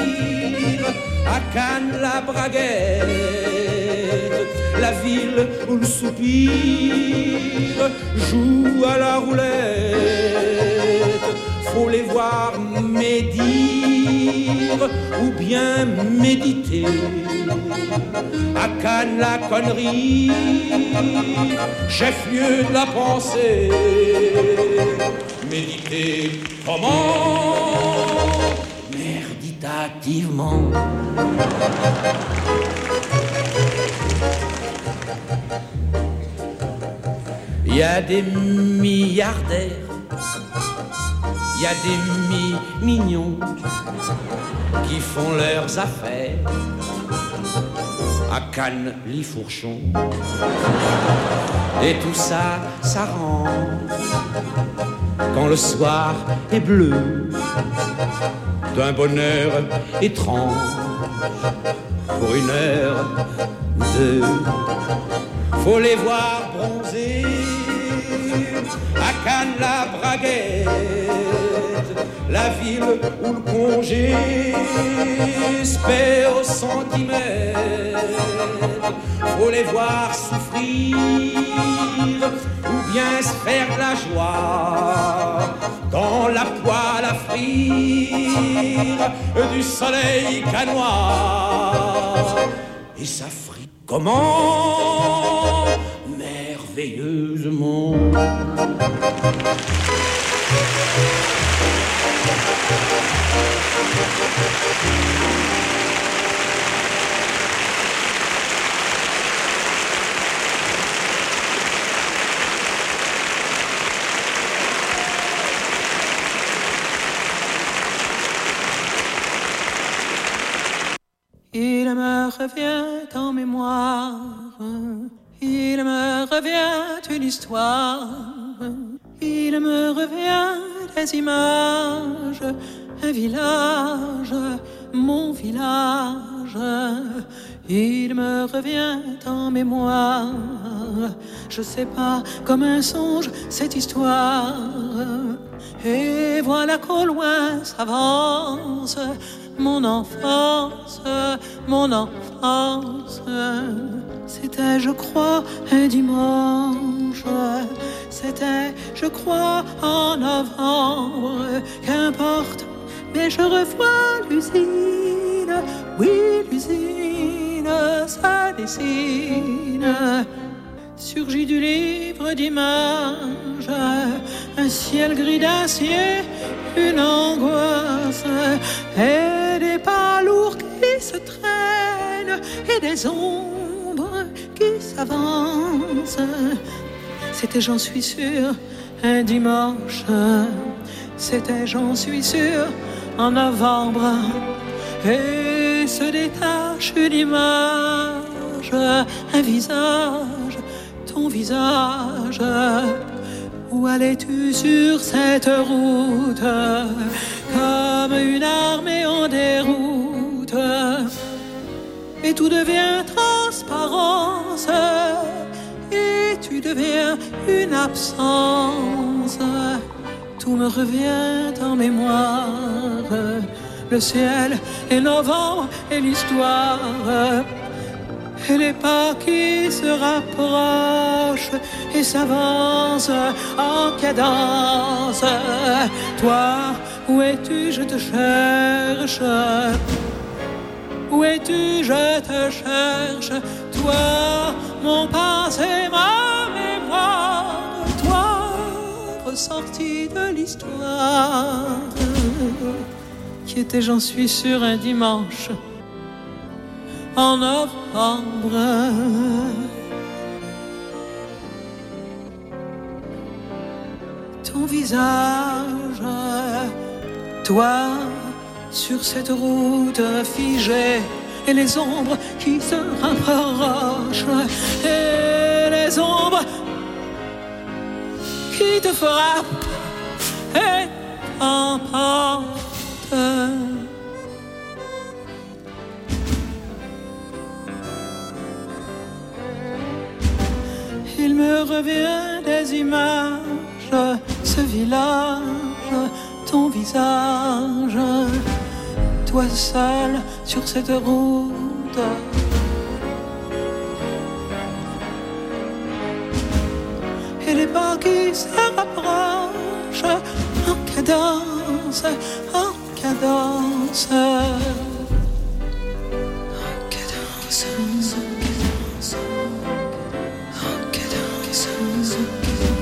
à Cannes la Braguette, la ville où le soupir joue à la roulette. Faut les voir médire ou bien méditer à Cannes la connerie, chef-lieu de la pensée. Méditer comment? Méditativement. Il y a des milliardaires, il y a des mi-mignons qui font leurs affaires à Cannes-Lifourchon. Et tout ça s'arrange quand le soir est bleu d'un bonheur étrange. Pour une heure, deux, faut les voir bronzer à Cannes la Braguette, la ville où le congé se paie au centimètre. Faut les voir souffrir ou bien se faire de la joie dans la poêle à frire du soleil cannois. Et ça frit comment? Merveilleusement. Il me revient en mémoire, il me revient une histoire, il me revient des images, un village, mon village. Il me revient en mémoire, je sais pas, comme un songe, cette histoire. Et voilà qu'au loin s'avance mon enfance, mon enfance. C'était, je crois, un dimanche. C'était, je crois, en novembre. Qu'importe, mais je revois l'usine. Oui, l'usine, ça dessine. Surgit du livre d'images, un ciel gris d'acier, une angoisse, et des pas lourds qui se traînent, et des ombres qui s'avancent. C'était, j'en suis sûr, un dimanche. C'était, j'en suis sûr, en novembre. Et se détache une image, un visage, ton visage. Où allais-tu sur cette route, comme une armée en déroute? Et tout devient transparence, et tu deviens une absence. Tout me revient en mémoire, le ciel et novembre et l'histoire. Et les pas qui se rapprochent et s'avancent en cadence. Toi, où es-tu? Je te cherche. Où es-tu, je te cherche, toi, mon passé, ma mémoire, toi, ressorti de l'histoire, qui était, j'en suis sûr, un dimanche en novembre. Ton visage, toi, sur cette route figée, et les ombres qui se rapprochent, et les ombres qui te frappent et t'emportent. Il me revient des images, ce village, ton visage, toi seul sur cette route. Et les pas qui se rapprochent en cadence, en cadence, en cadence, en cadence, en cadence.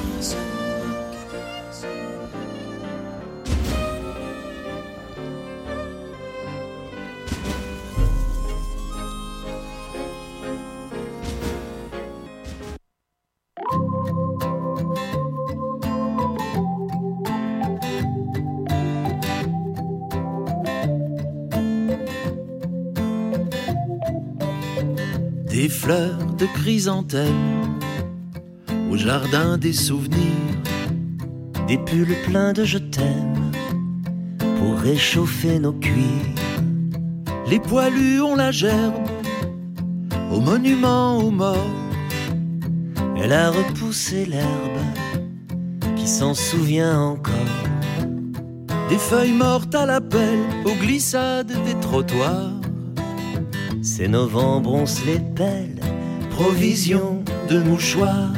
Des fleurs de chrysanthème au jardin des souvenirs, des pulls pleins de je t'aime pour réchauffer nos cuirs. Les poilus ont la gerbe au monument aux morts. Elle a repoussé l'herbe qui s'en souvient encore. Des feuilles mortes à la pelle aux glissades des trottoirs. C'est novembre, on se les pèle, provision de mouchoirs.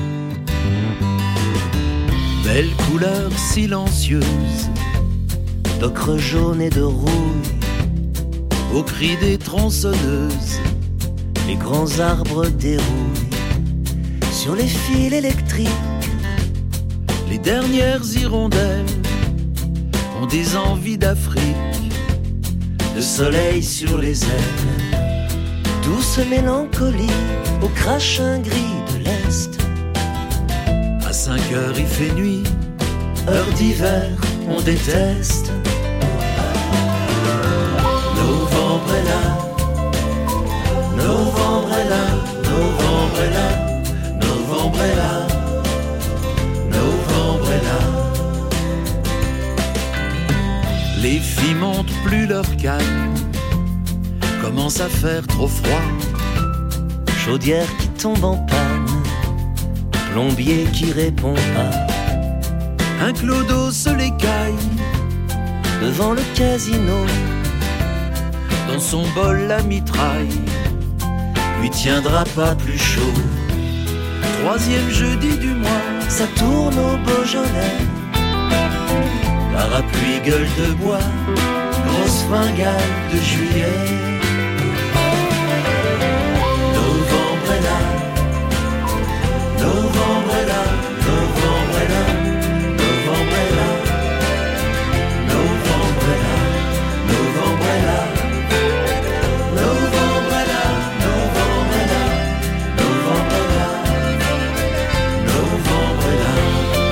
Belle couleur silencieuse d'ocre jaune et de rouille. Au cri des tronçonneuses, les grands arbres dérouillent. Sur les fils électriques, les dernières hirondelles ont des envies d'Afrique. Le soleil sur les ailes, douce mélancolie au crachin gris de l'Est. À cinq heures il fait nuit, heure d'hiver on déteste. Novembre est là, novembre est là, novembre est là, novembre est là, novembre est là. Les filles montent plus leur calme, commence à faire trop froid. Chaudière qui tombe en panne, plombier qui répond pas. Un clodo se l'écaille devant le casino. Dans son bol la mitraille lui tiendra pas plus chaud. Troisième jeudi du mois, ça tourne au Beaujolais. Parapluie gueule de bois, grosse fringale de juillet. Novembre est là, novembre est là, novembre est là, novembre est là, novembre est là, novembre est là, novembre est là, novembre est là, novembre est là, novembre est là.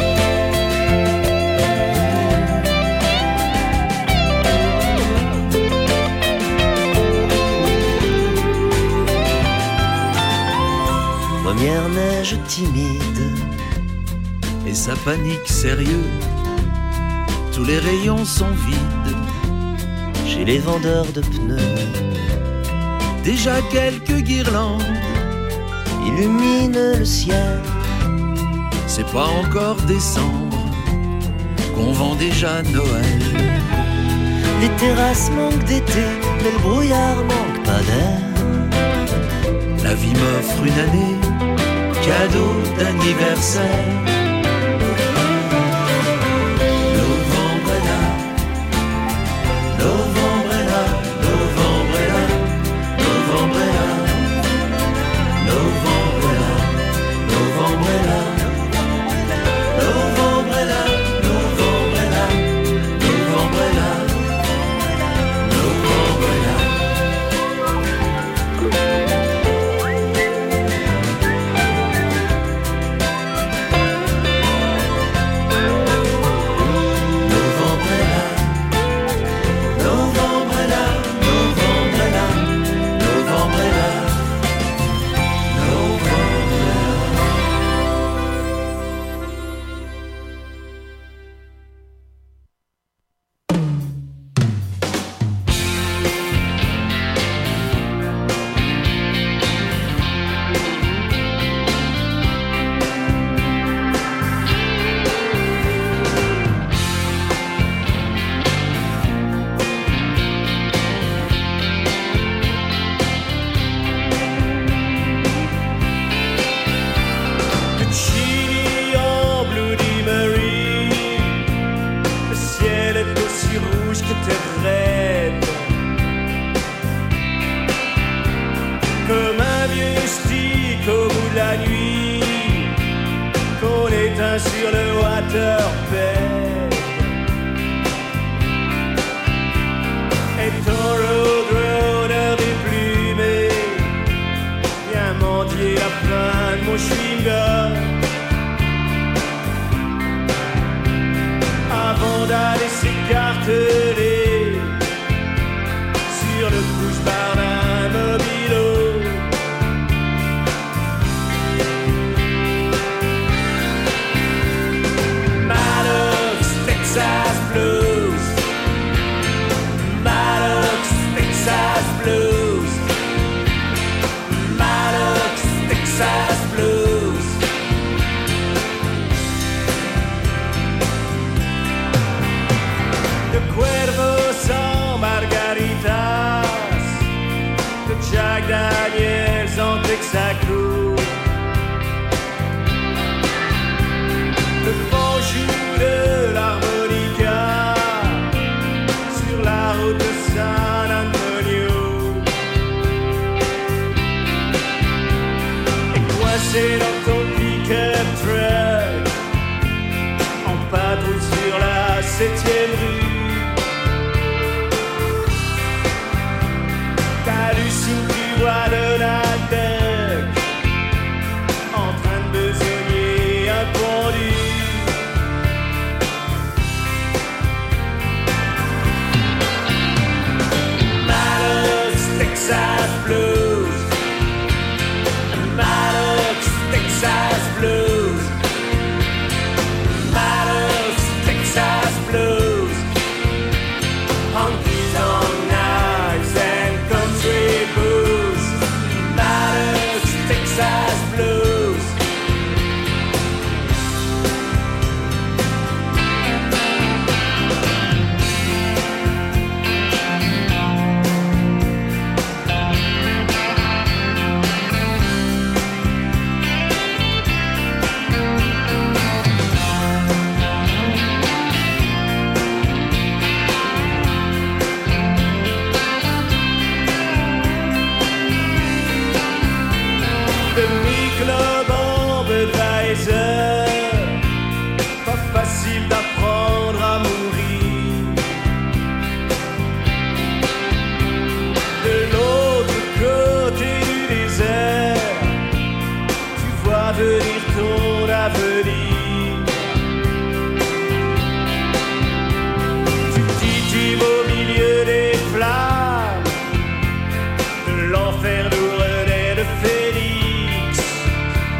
Première neige timide et sa panique sérieux. Tous les rayons sont vides chez les vendeurs de pneus. Déjà quelques guirlandes illuminent le ciel. C'est pas encore décembre qu'on vend déjà Noël. Les terrasses manquent d'été, mais le brouillard manque pas d'air. La vie m'offre une année, cadeau d'anniversaire. Novembre est là, novembre est là, novembre est là, torpède. Et ton roadrunner déplumé vient mendier la fin de mon chewing-gum avant d'aller s'écarteler sur le couche-barre d'un mobilo. Maddox, Texas Blues. Maddox, Texas Blues. Maddox, Texas Blues. De Cuervo sans margaritas, de Jack Daniels en Texaco, le banjou de l'harmonica sur la route de San Antonio. Et coincé dans ton pick-up truck, en patrouille sur la septième rue, t'hallucines, tu vois Donald Duck en train de besogner un pendu. Maddox, Texas Blues. Maddox, Texas Blues. Maddox, Texas Blues. Honkies on knives and country booze. Maddox, Texas Blues. Demi-club en Budweiser, pas facile d'apprendre à mourir. De l'autre côté du désert, tu vois venir ton avenir. Tu titubes au milieu des flammes de l'enfer d'Ourenet de Félix.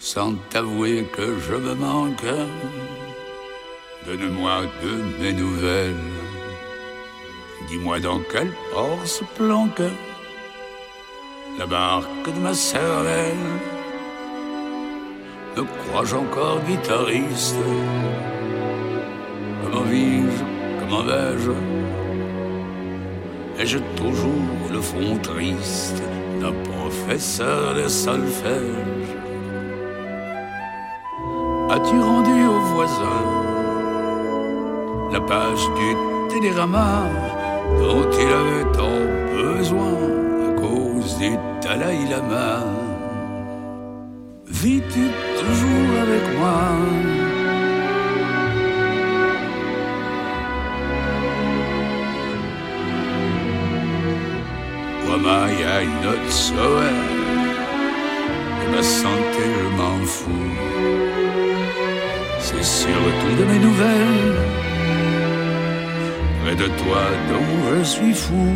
sans t'avouer que je me manque. Donne-moi de mes nouvelles. Dis-moi dans quel port se planque la barque de ma cervelle. Me crois-je encore guitariste? Comment vis-je, comment vais-je? Ai-je toujours le front triste d'un professeur de solfège? As-tu rendu au voisin la page du télérama dont il avait tant besoin à cause du Dalai Lama? Vis-tu toujours avec moi? Wamaya not so et ma santé je m'en fous. C'est surtout de mes nouvelles près de toi dont je suis fou.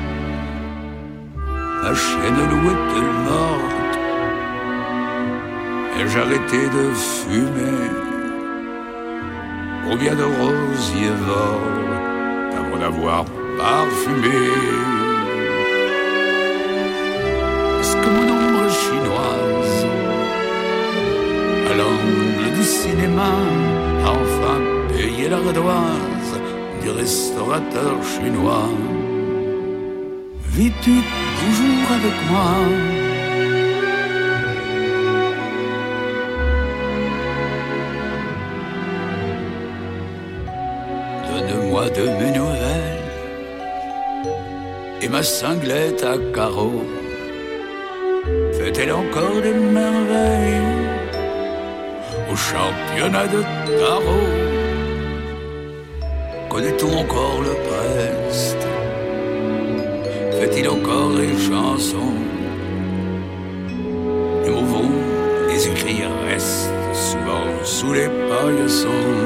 Ma chienne loup est-elle morte? Ai-je arrêté de fumer? Combien de rosiers volent avant d'avoir parfumé? Est-ce que mon ombre chinoise à l'angle du cinéma a enfin payé l'ardoise du restaurateur chinois? Vis-tu toujours avec moi? Donne-moi de mes nouvelles et ma cinglette à carreaux fait-elle encore des merveilles au championnat de tarot? Connaît-on encore le Brest? Fait-il encore les chansons? Les mots vont, les écrits restent souvent sous les paillasons.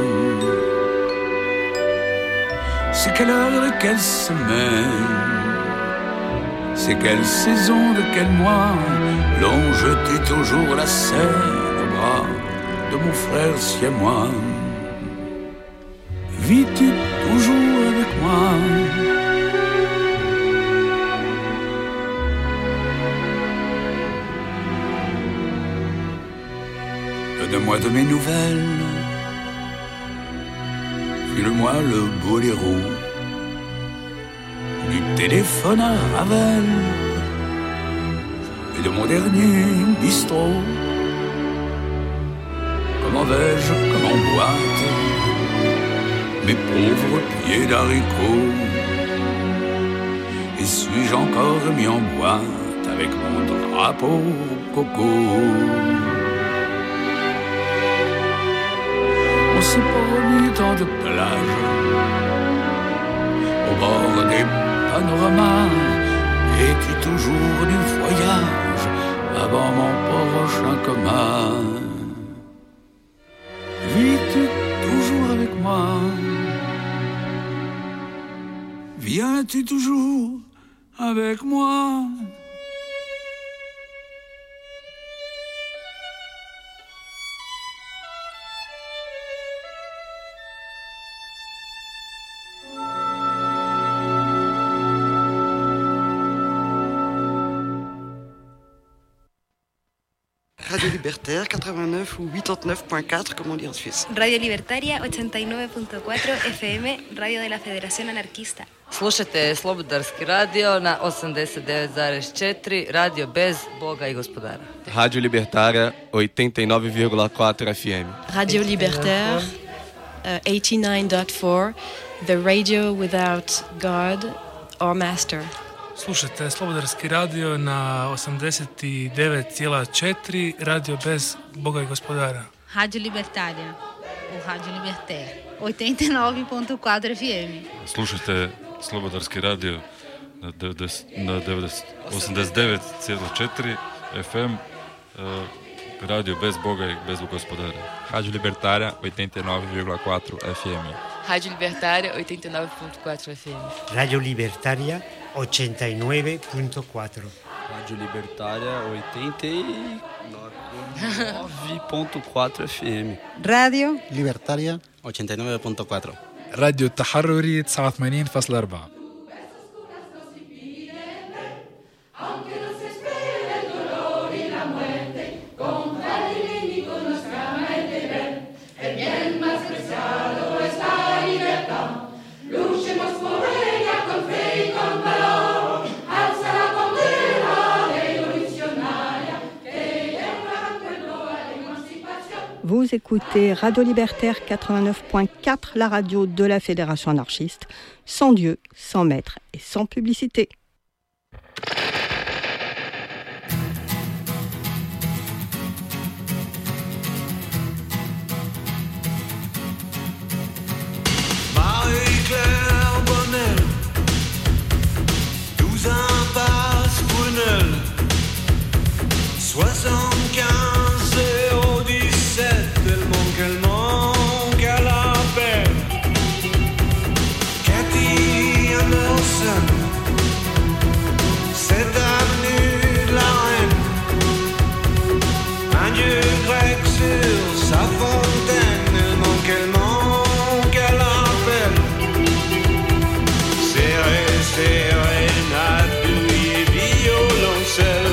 C'est quelle heure de quelle semaine? C'est quelle saison de quel mois? Longe-tu toujours la Seine au bras de mon frère siamois? Vis-tu toujours avec moi? Donne-moi de mes nouvelles. File-moi le boléro du téléphone à Ravel et de mon dernier bistrot. Comment vais-je, comme en boîte, mes pauvres pieds d'haricots? Et suis-je encore mis en boîte avec mon drapeau coco? On s'est promis tant de plages au bord des panoramas. Es-tu toujours du voyage avant mon prochain coma? Vis-tu toujours avec moi? Viens-tu toujours avec moi? Radio Libertaire quatre-vingt-neuf ou quatre-vingt-neuf point quatre, comme on dit en Suisse. Radio Libertaria ochenta y nueve punto cuatro F M, radio de la Federación Anarquista. Slušajte Slobodarski radio na osamdeset devet zarez četiri, radio bez Boga i gospodara. Rádio Libertária oitenta e nove vírgula quatro F M. Radio Libertaire uh, eighty-nine point four, the radio without God or master. Slušajte Slobodarski radio na osamdeset devet zarez četiri, radio bez Boga i gospodara. Radio Libertaria, ou Radio Libertaire, oitenta e nove ponto quatro F M. Slušajte Slobodarski radio na, na osamdeset devet zarez četiri F M, radio bez Boga i bez gospodara. Radio Libertária oitenta e nove vírgula quatro F M. Rádio Libertária oitenta e nove ponto quatro F M. Radio Libertaria ochenta y nueve punto cuatro. Rádio Libertária oitenta e nove ponto quatro F M. Radio Libertária oitenta e nove ponto quatro. راديو التحرري تسعة وثمانين فاصلة أربعة. Vous écoutez Radio Libertaire quatre-vingt-neuf point quatre, la radio de la Fédération anarchiste, sans Dieu, sans maître et sans publicité. Marie-Claire Bonnel, douze impasse Brunel, soixante-quinze zéro dix-sept, elle manque, elle manque à l'appel. Cathy Anderson, cette avenue de la Reine, un dieu grec sur sa fontaine, elle manque, elle manque à l'appel. Serré, serré, natouille, violoncelle.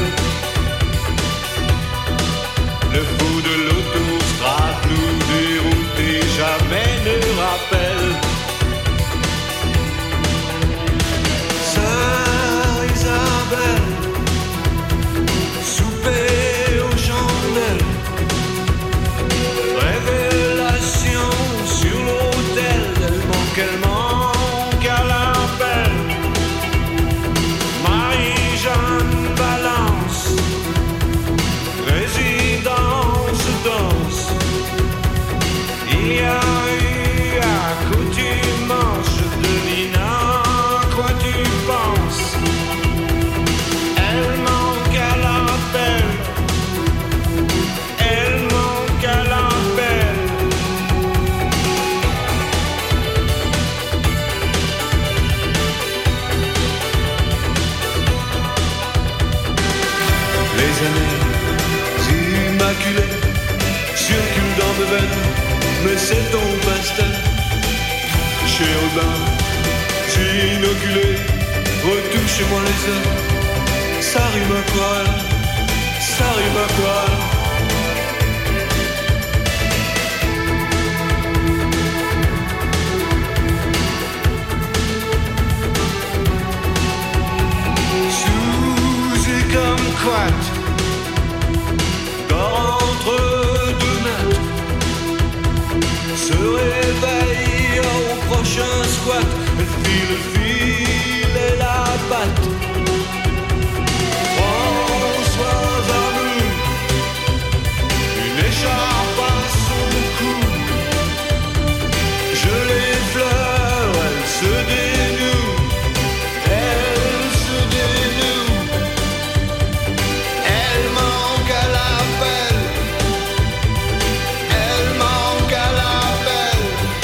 Le fou de l'autostrade nous déroute et jamais ne rappelle. Sœur Isabelle, souper aux chandelles, révélation sur l'autel, elle manque, elle manque à l'appel. Marie-Jeanne Balance, résidence danse, il y a eu accoutumance de Nina, quoi tu penses? Elle manque à l'appel, elle manque à l'appel. Les années immaculées circulent dans mes veines, mais c'est ton pastel. Chérubin, j'ai inoculé, retouche-moi les ailes. Ça rime à quoi, ça rime à quoi? Sous et comme quat, dort entre deux mètres, se réveille au prochain squat, elle file, elle file et la batte. Françoise Amour, une écharpe à son cou, je l'effleure, elle se dénoue, elle se dénoue, elle manque à l'appel, elle manque à l'appel.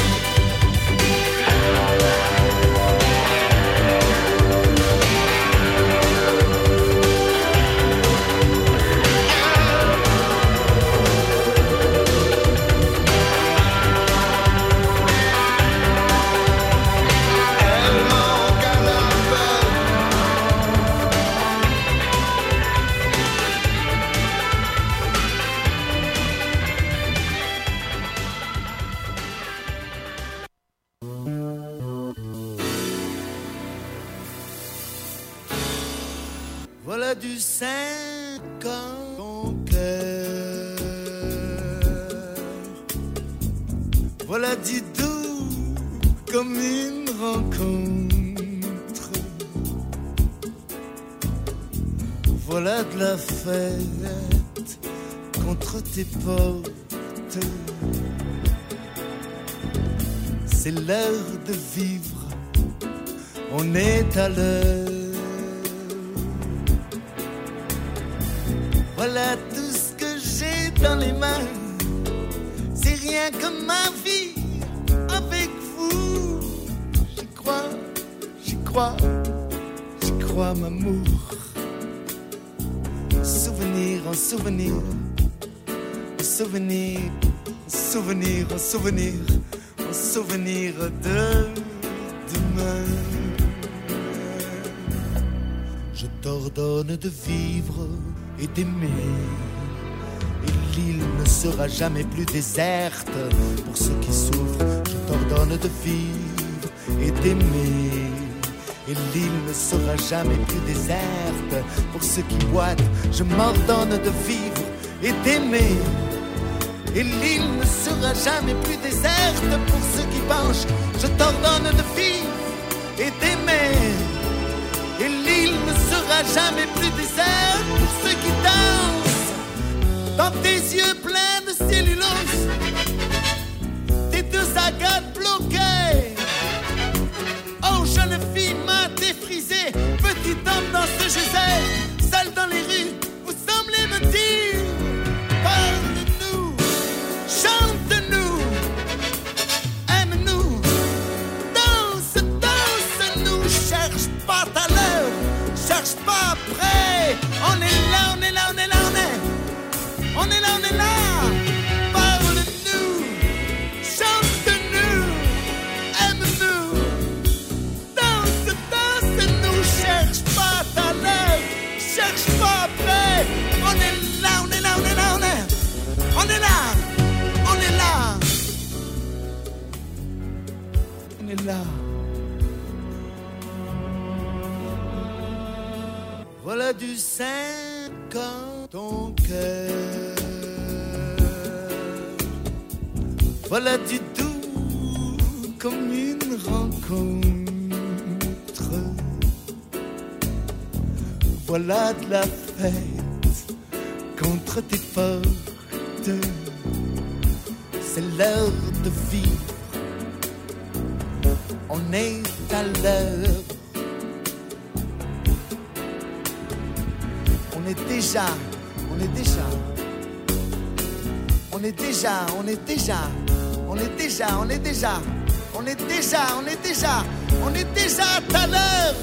Voilà du cinq ans en cœur, voilà du doux comme une rencontre, voilà de la fête contre tes portes. C'est l'heure de vivre, on est à l'heure. Voilà tout ce que j'ai dans les mains, c'est rien que ma vie avec vous. J'y crois, j'y crois, j'y crois, m'amour. un souvenir, un souvenir, un souvenir, un souvenir, un souvenir de demain. Je t'ordonne de vivre et d'aimer, et l'île ne sera jamais plus déserte pour ceux qui souffrent. Je t'ordonne de vivre et d'aimer, et l'île ne sera jamais plus déserte pour ceux qui boitent. Je m'ordonne de vivre et d'aimer, et l'île ne sera jamais plus déserte pour ceux qui penchent. Je t'ordonne de vivre et d'aimer, et l'île ne sera jamais plus déserte pour ceux qui dansent. Dans tes yeux pleins de cellulose, tes deux agates bloquées. Oh, jeune fille m'a défrisé, petit homme dans ce geyser, seul dans les rues, vous semblez me dire, parle-nous, chante-nous, aime-nous, danse, danse-nous, cherche pas ta l'heure, cherche pas après, on est là, on est là, on est là, on est, on est là, on est là, parle-nous, chante-nous, aime-nous. Cherche pas ta l'heure, cherche pas après. On est là, on est là, on est là, on est. On est là, on est là. On est là. Voilà du sein comme ton cœur. Voilà du doux comme une rencontre. Voilà de la fête contre tes portes. C'est l'heure de vivre. On est à l'heure. On est déjà, on est déjà. On est déjà, on est déjà. On est déjà, on est déjà. On est déjà, on est déjà. On est déjà à l'heure.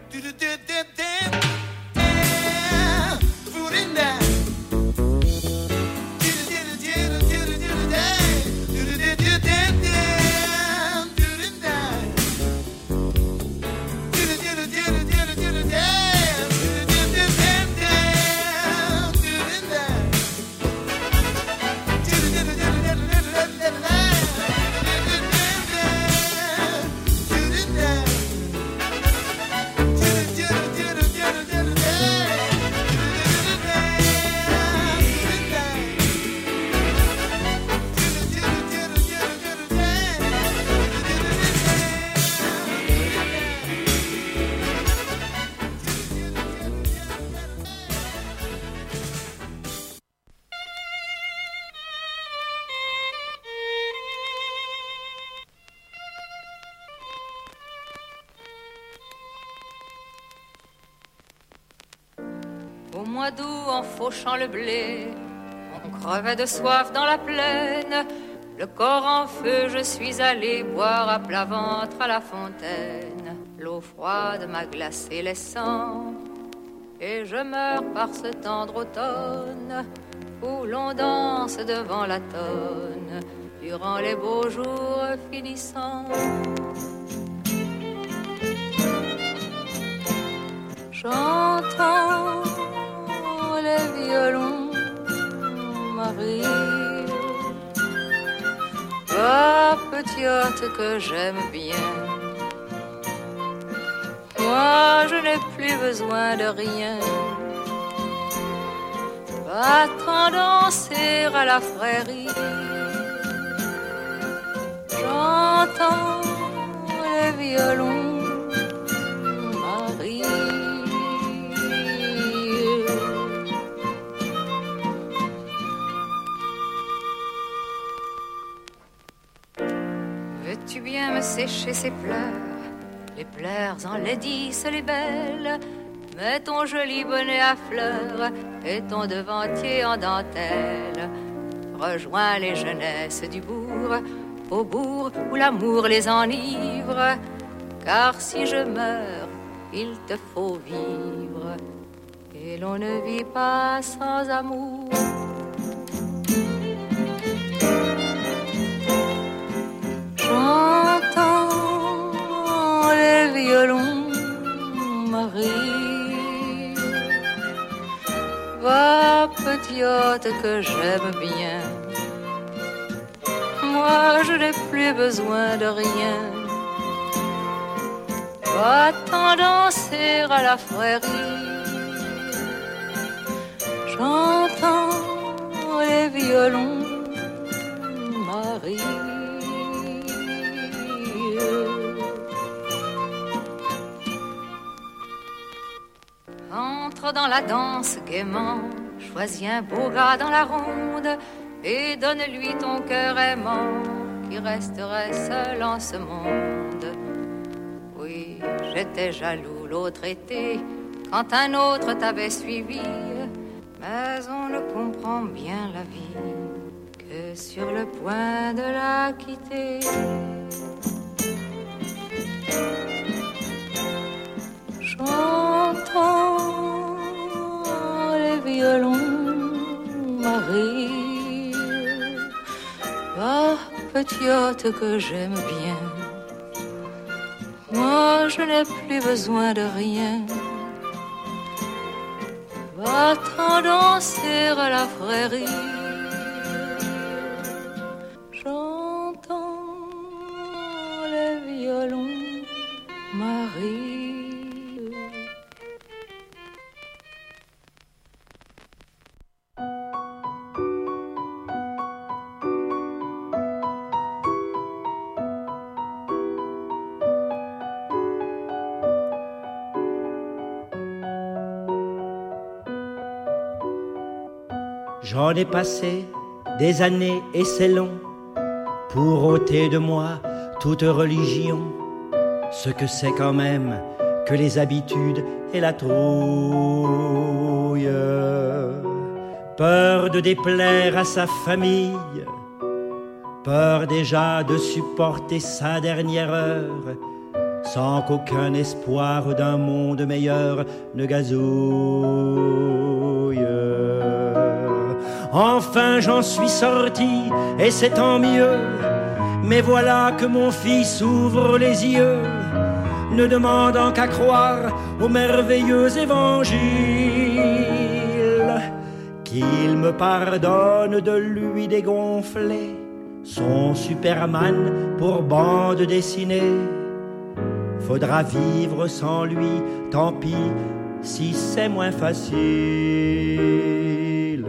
Au mois d'août, en fauchant le blé, on crevait de soif dans la plaine. Le corps en feu, je suis allé boire à plat ventre à la fontaine. L'eau froide m'a glacé les sangs, et je meurs par ce tendre automne où l'on danse devant la tonne durant les beaux jours finissants. J'entends les violons m'arrivent, la petite que j'aime bien. Moi je n'ai plus besoin de rien, va-t'en danser à la prairie. J'entends les violons m'arrivent. Veux-tu bien me sécher ces pleurs, les pleurs enlaidissent les belles. Mets ton joli bonnet à fleurs et ton devantier en dentelle. Rejoins les jeunesses du bourg, au bourg où l'amour les enivre. Car si je meurs, il te faut vivre. et l'on ne vit pas sans amour. J'entends les violons, Marie. Va, petite que j'aime bien. Moi, je n'ai plus besoin de rien. Va-t'en danser à la prairie. J'entends les violons, Marie. Entre dans la danse gaiement, choisis un beau gars dans la ronde et donne-lui ton cœur aimant qui resterait seul en ce monde. Oui, j'étais jaloux l'autre été quand un autre t'avait suivi, mais on ne comprend bien la vie que sur le point de la quitter. J'entends les violons, Marie. Ah, petite que j'aime bien. Moi, je n'ai plus besoin de rien. Va-t'en danser à la prairie. J'entends les violons, Marie. J'en ai passé des années et c'est long pour ôter de moi toute religion. Ce que c'est quand même que les habitudes et la trouille. Peur de déplaire à sa famille, peur déjà de supporter sa dernière heure, sans qu'aucun espoir d'un monde meilleur ne gazouille. Enfin j'en suis sorti et c'est tant mieux, mais voilà que mon fils ouvre les yeux, ne demandant qu'à croire au merveilleux évangile, qu'il me pardonne de lui dégonfler son Superman pour bande dessinée. Faudra vivre sans lui, tant pis si c'est moins facile.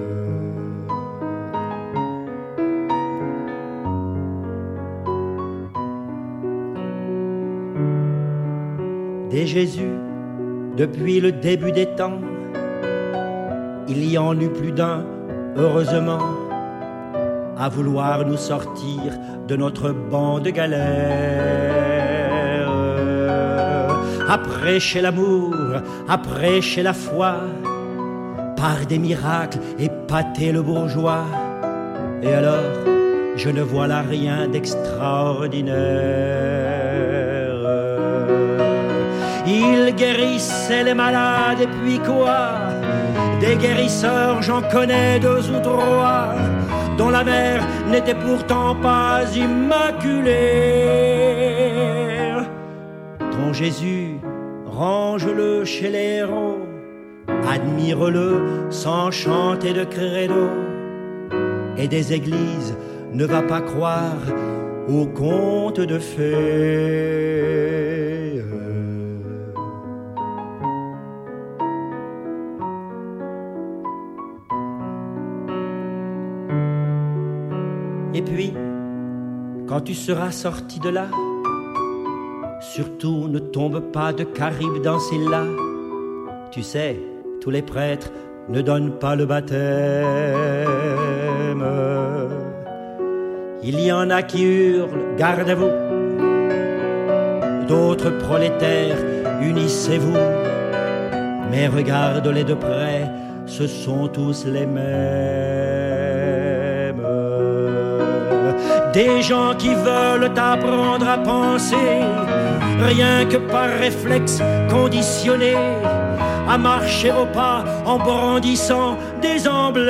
Dès Jésus, depuis le début des temps, il y en eut plus d'un, heureusement, à vouloir nous sortir de notre banc de galère. À prêcher l'amour, à prêcher la foi, par des miracles épater le bourgeois. Et alors, je ne vois là rien d'extraordinaire. Il guérissait les malades et puis quoi? Des guérisseurs, j'en connais deux ou trois, dont la mère n'était pourtant pas immaculée. Ton Jésus, range-le chez les héros, admire-le sans chanter de credo. Et des églises, ne va pas croire aux contes de fées. Et puis, quand tu seras sorti de là, surtout ne tombe pas de Caribe dans celle-là. Tu sais, tous les prêtres ne donnent pas le baptême. Il y en a qui hurlent, garde à vous. D'autres prolétaires, unissez-vous. Mais regarde-les de près, ce sont tous les mêmes. Des gens qui veulent t'apprendre à penser, rien que par réflexe conditionné, à marcher au pas en brandissant des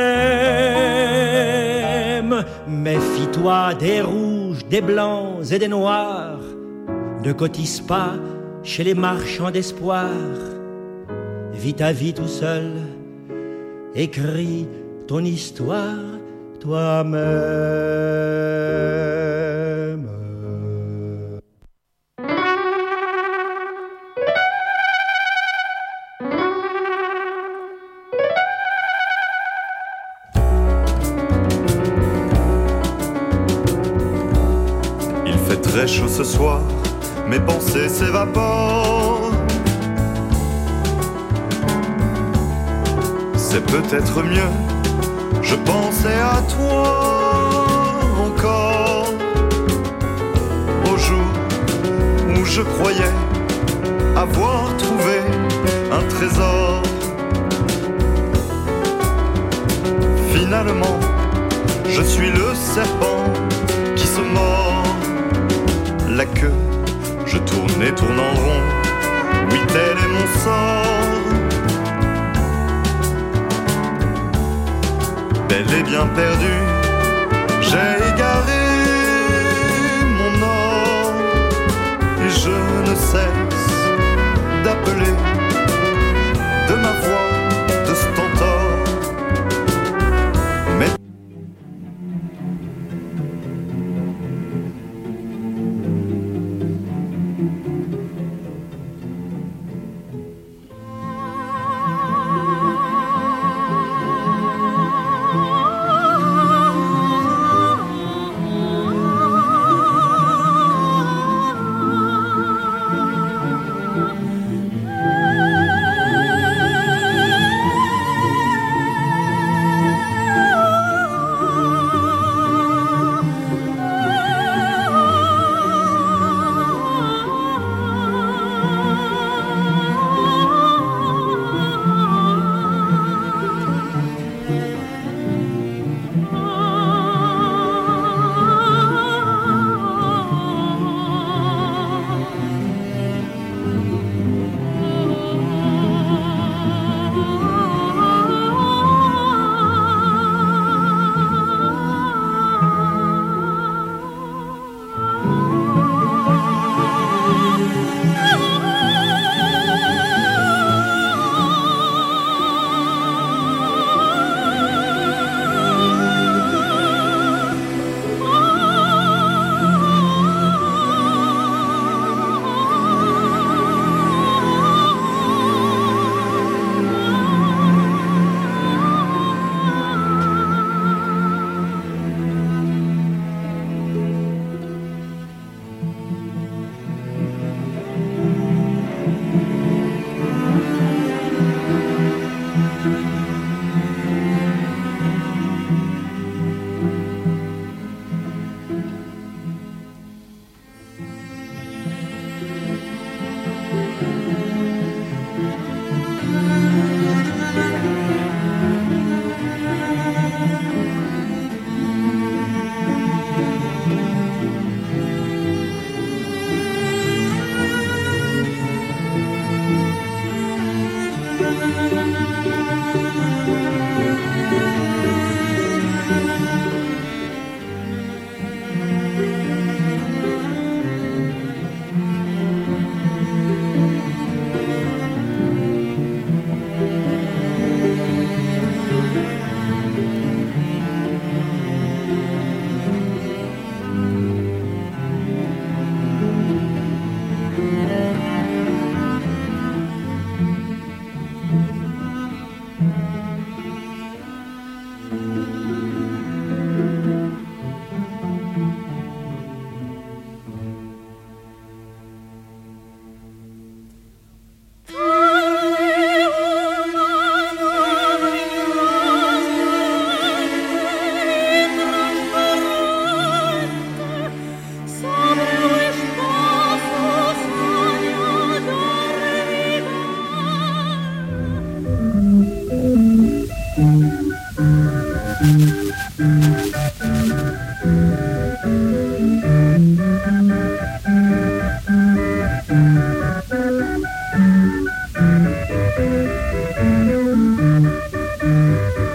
emblèmes. Méfie-toi des rouges, des blancs et des noirs. Ne cotise pas chez les marchands d'espoir. Vis ta vie tout seul, écris ton histoire toi-même. Il fait très chaud ce soir, mes pensées s'évaporent. C'est peut-être mieux, je pensais à toi encore. Au jour où je croyais avoir trouvé un trésor. Finalement, je suis le serpent qui se mord la queue. Je tourne et tourne en rond, oui tel est mon sort. Bel et bien perdu, j'ai égaré mon or. Et je ne cesse d'appeler de ma voix de stentor. Mais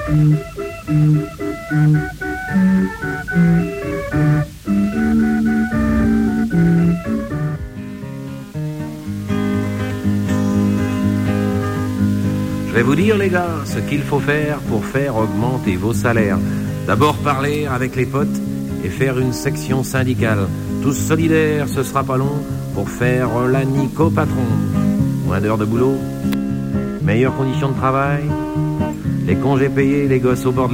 Je vais vous dire les gars, ce qu'il faut faire pour faire augmenter vos salaires. D'abord parler avec les potes et faire une section syndicale. Tous solidaires, ce sera pas long pour faire la nique au patron. Moins d'heures de boulot, meilleures conditions de travail, les congés payés, les gosses au bord de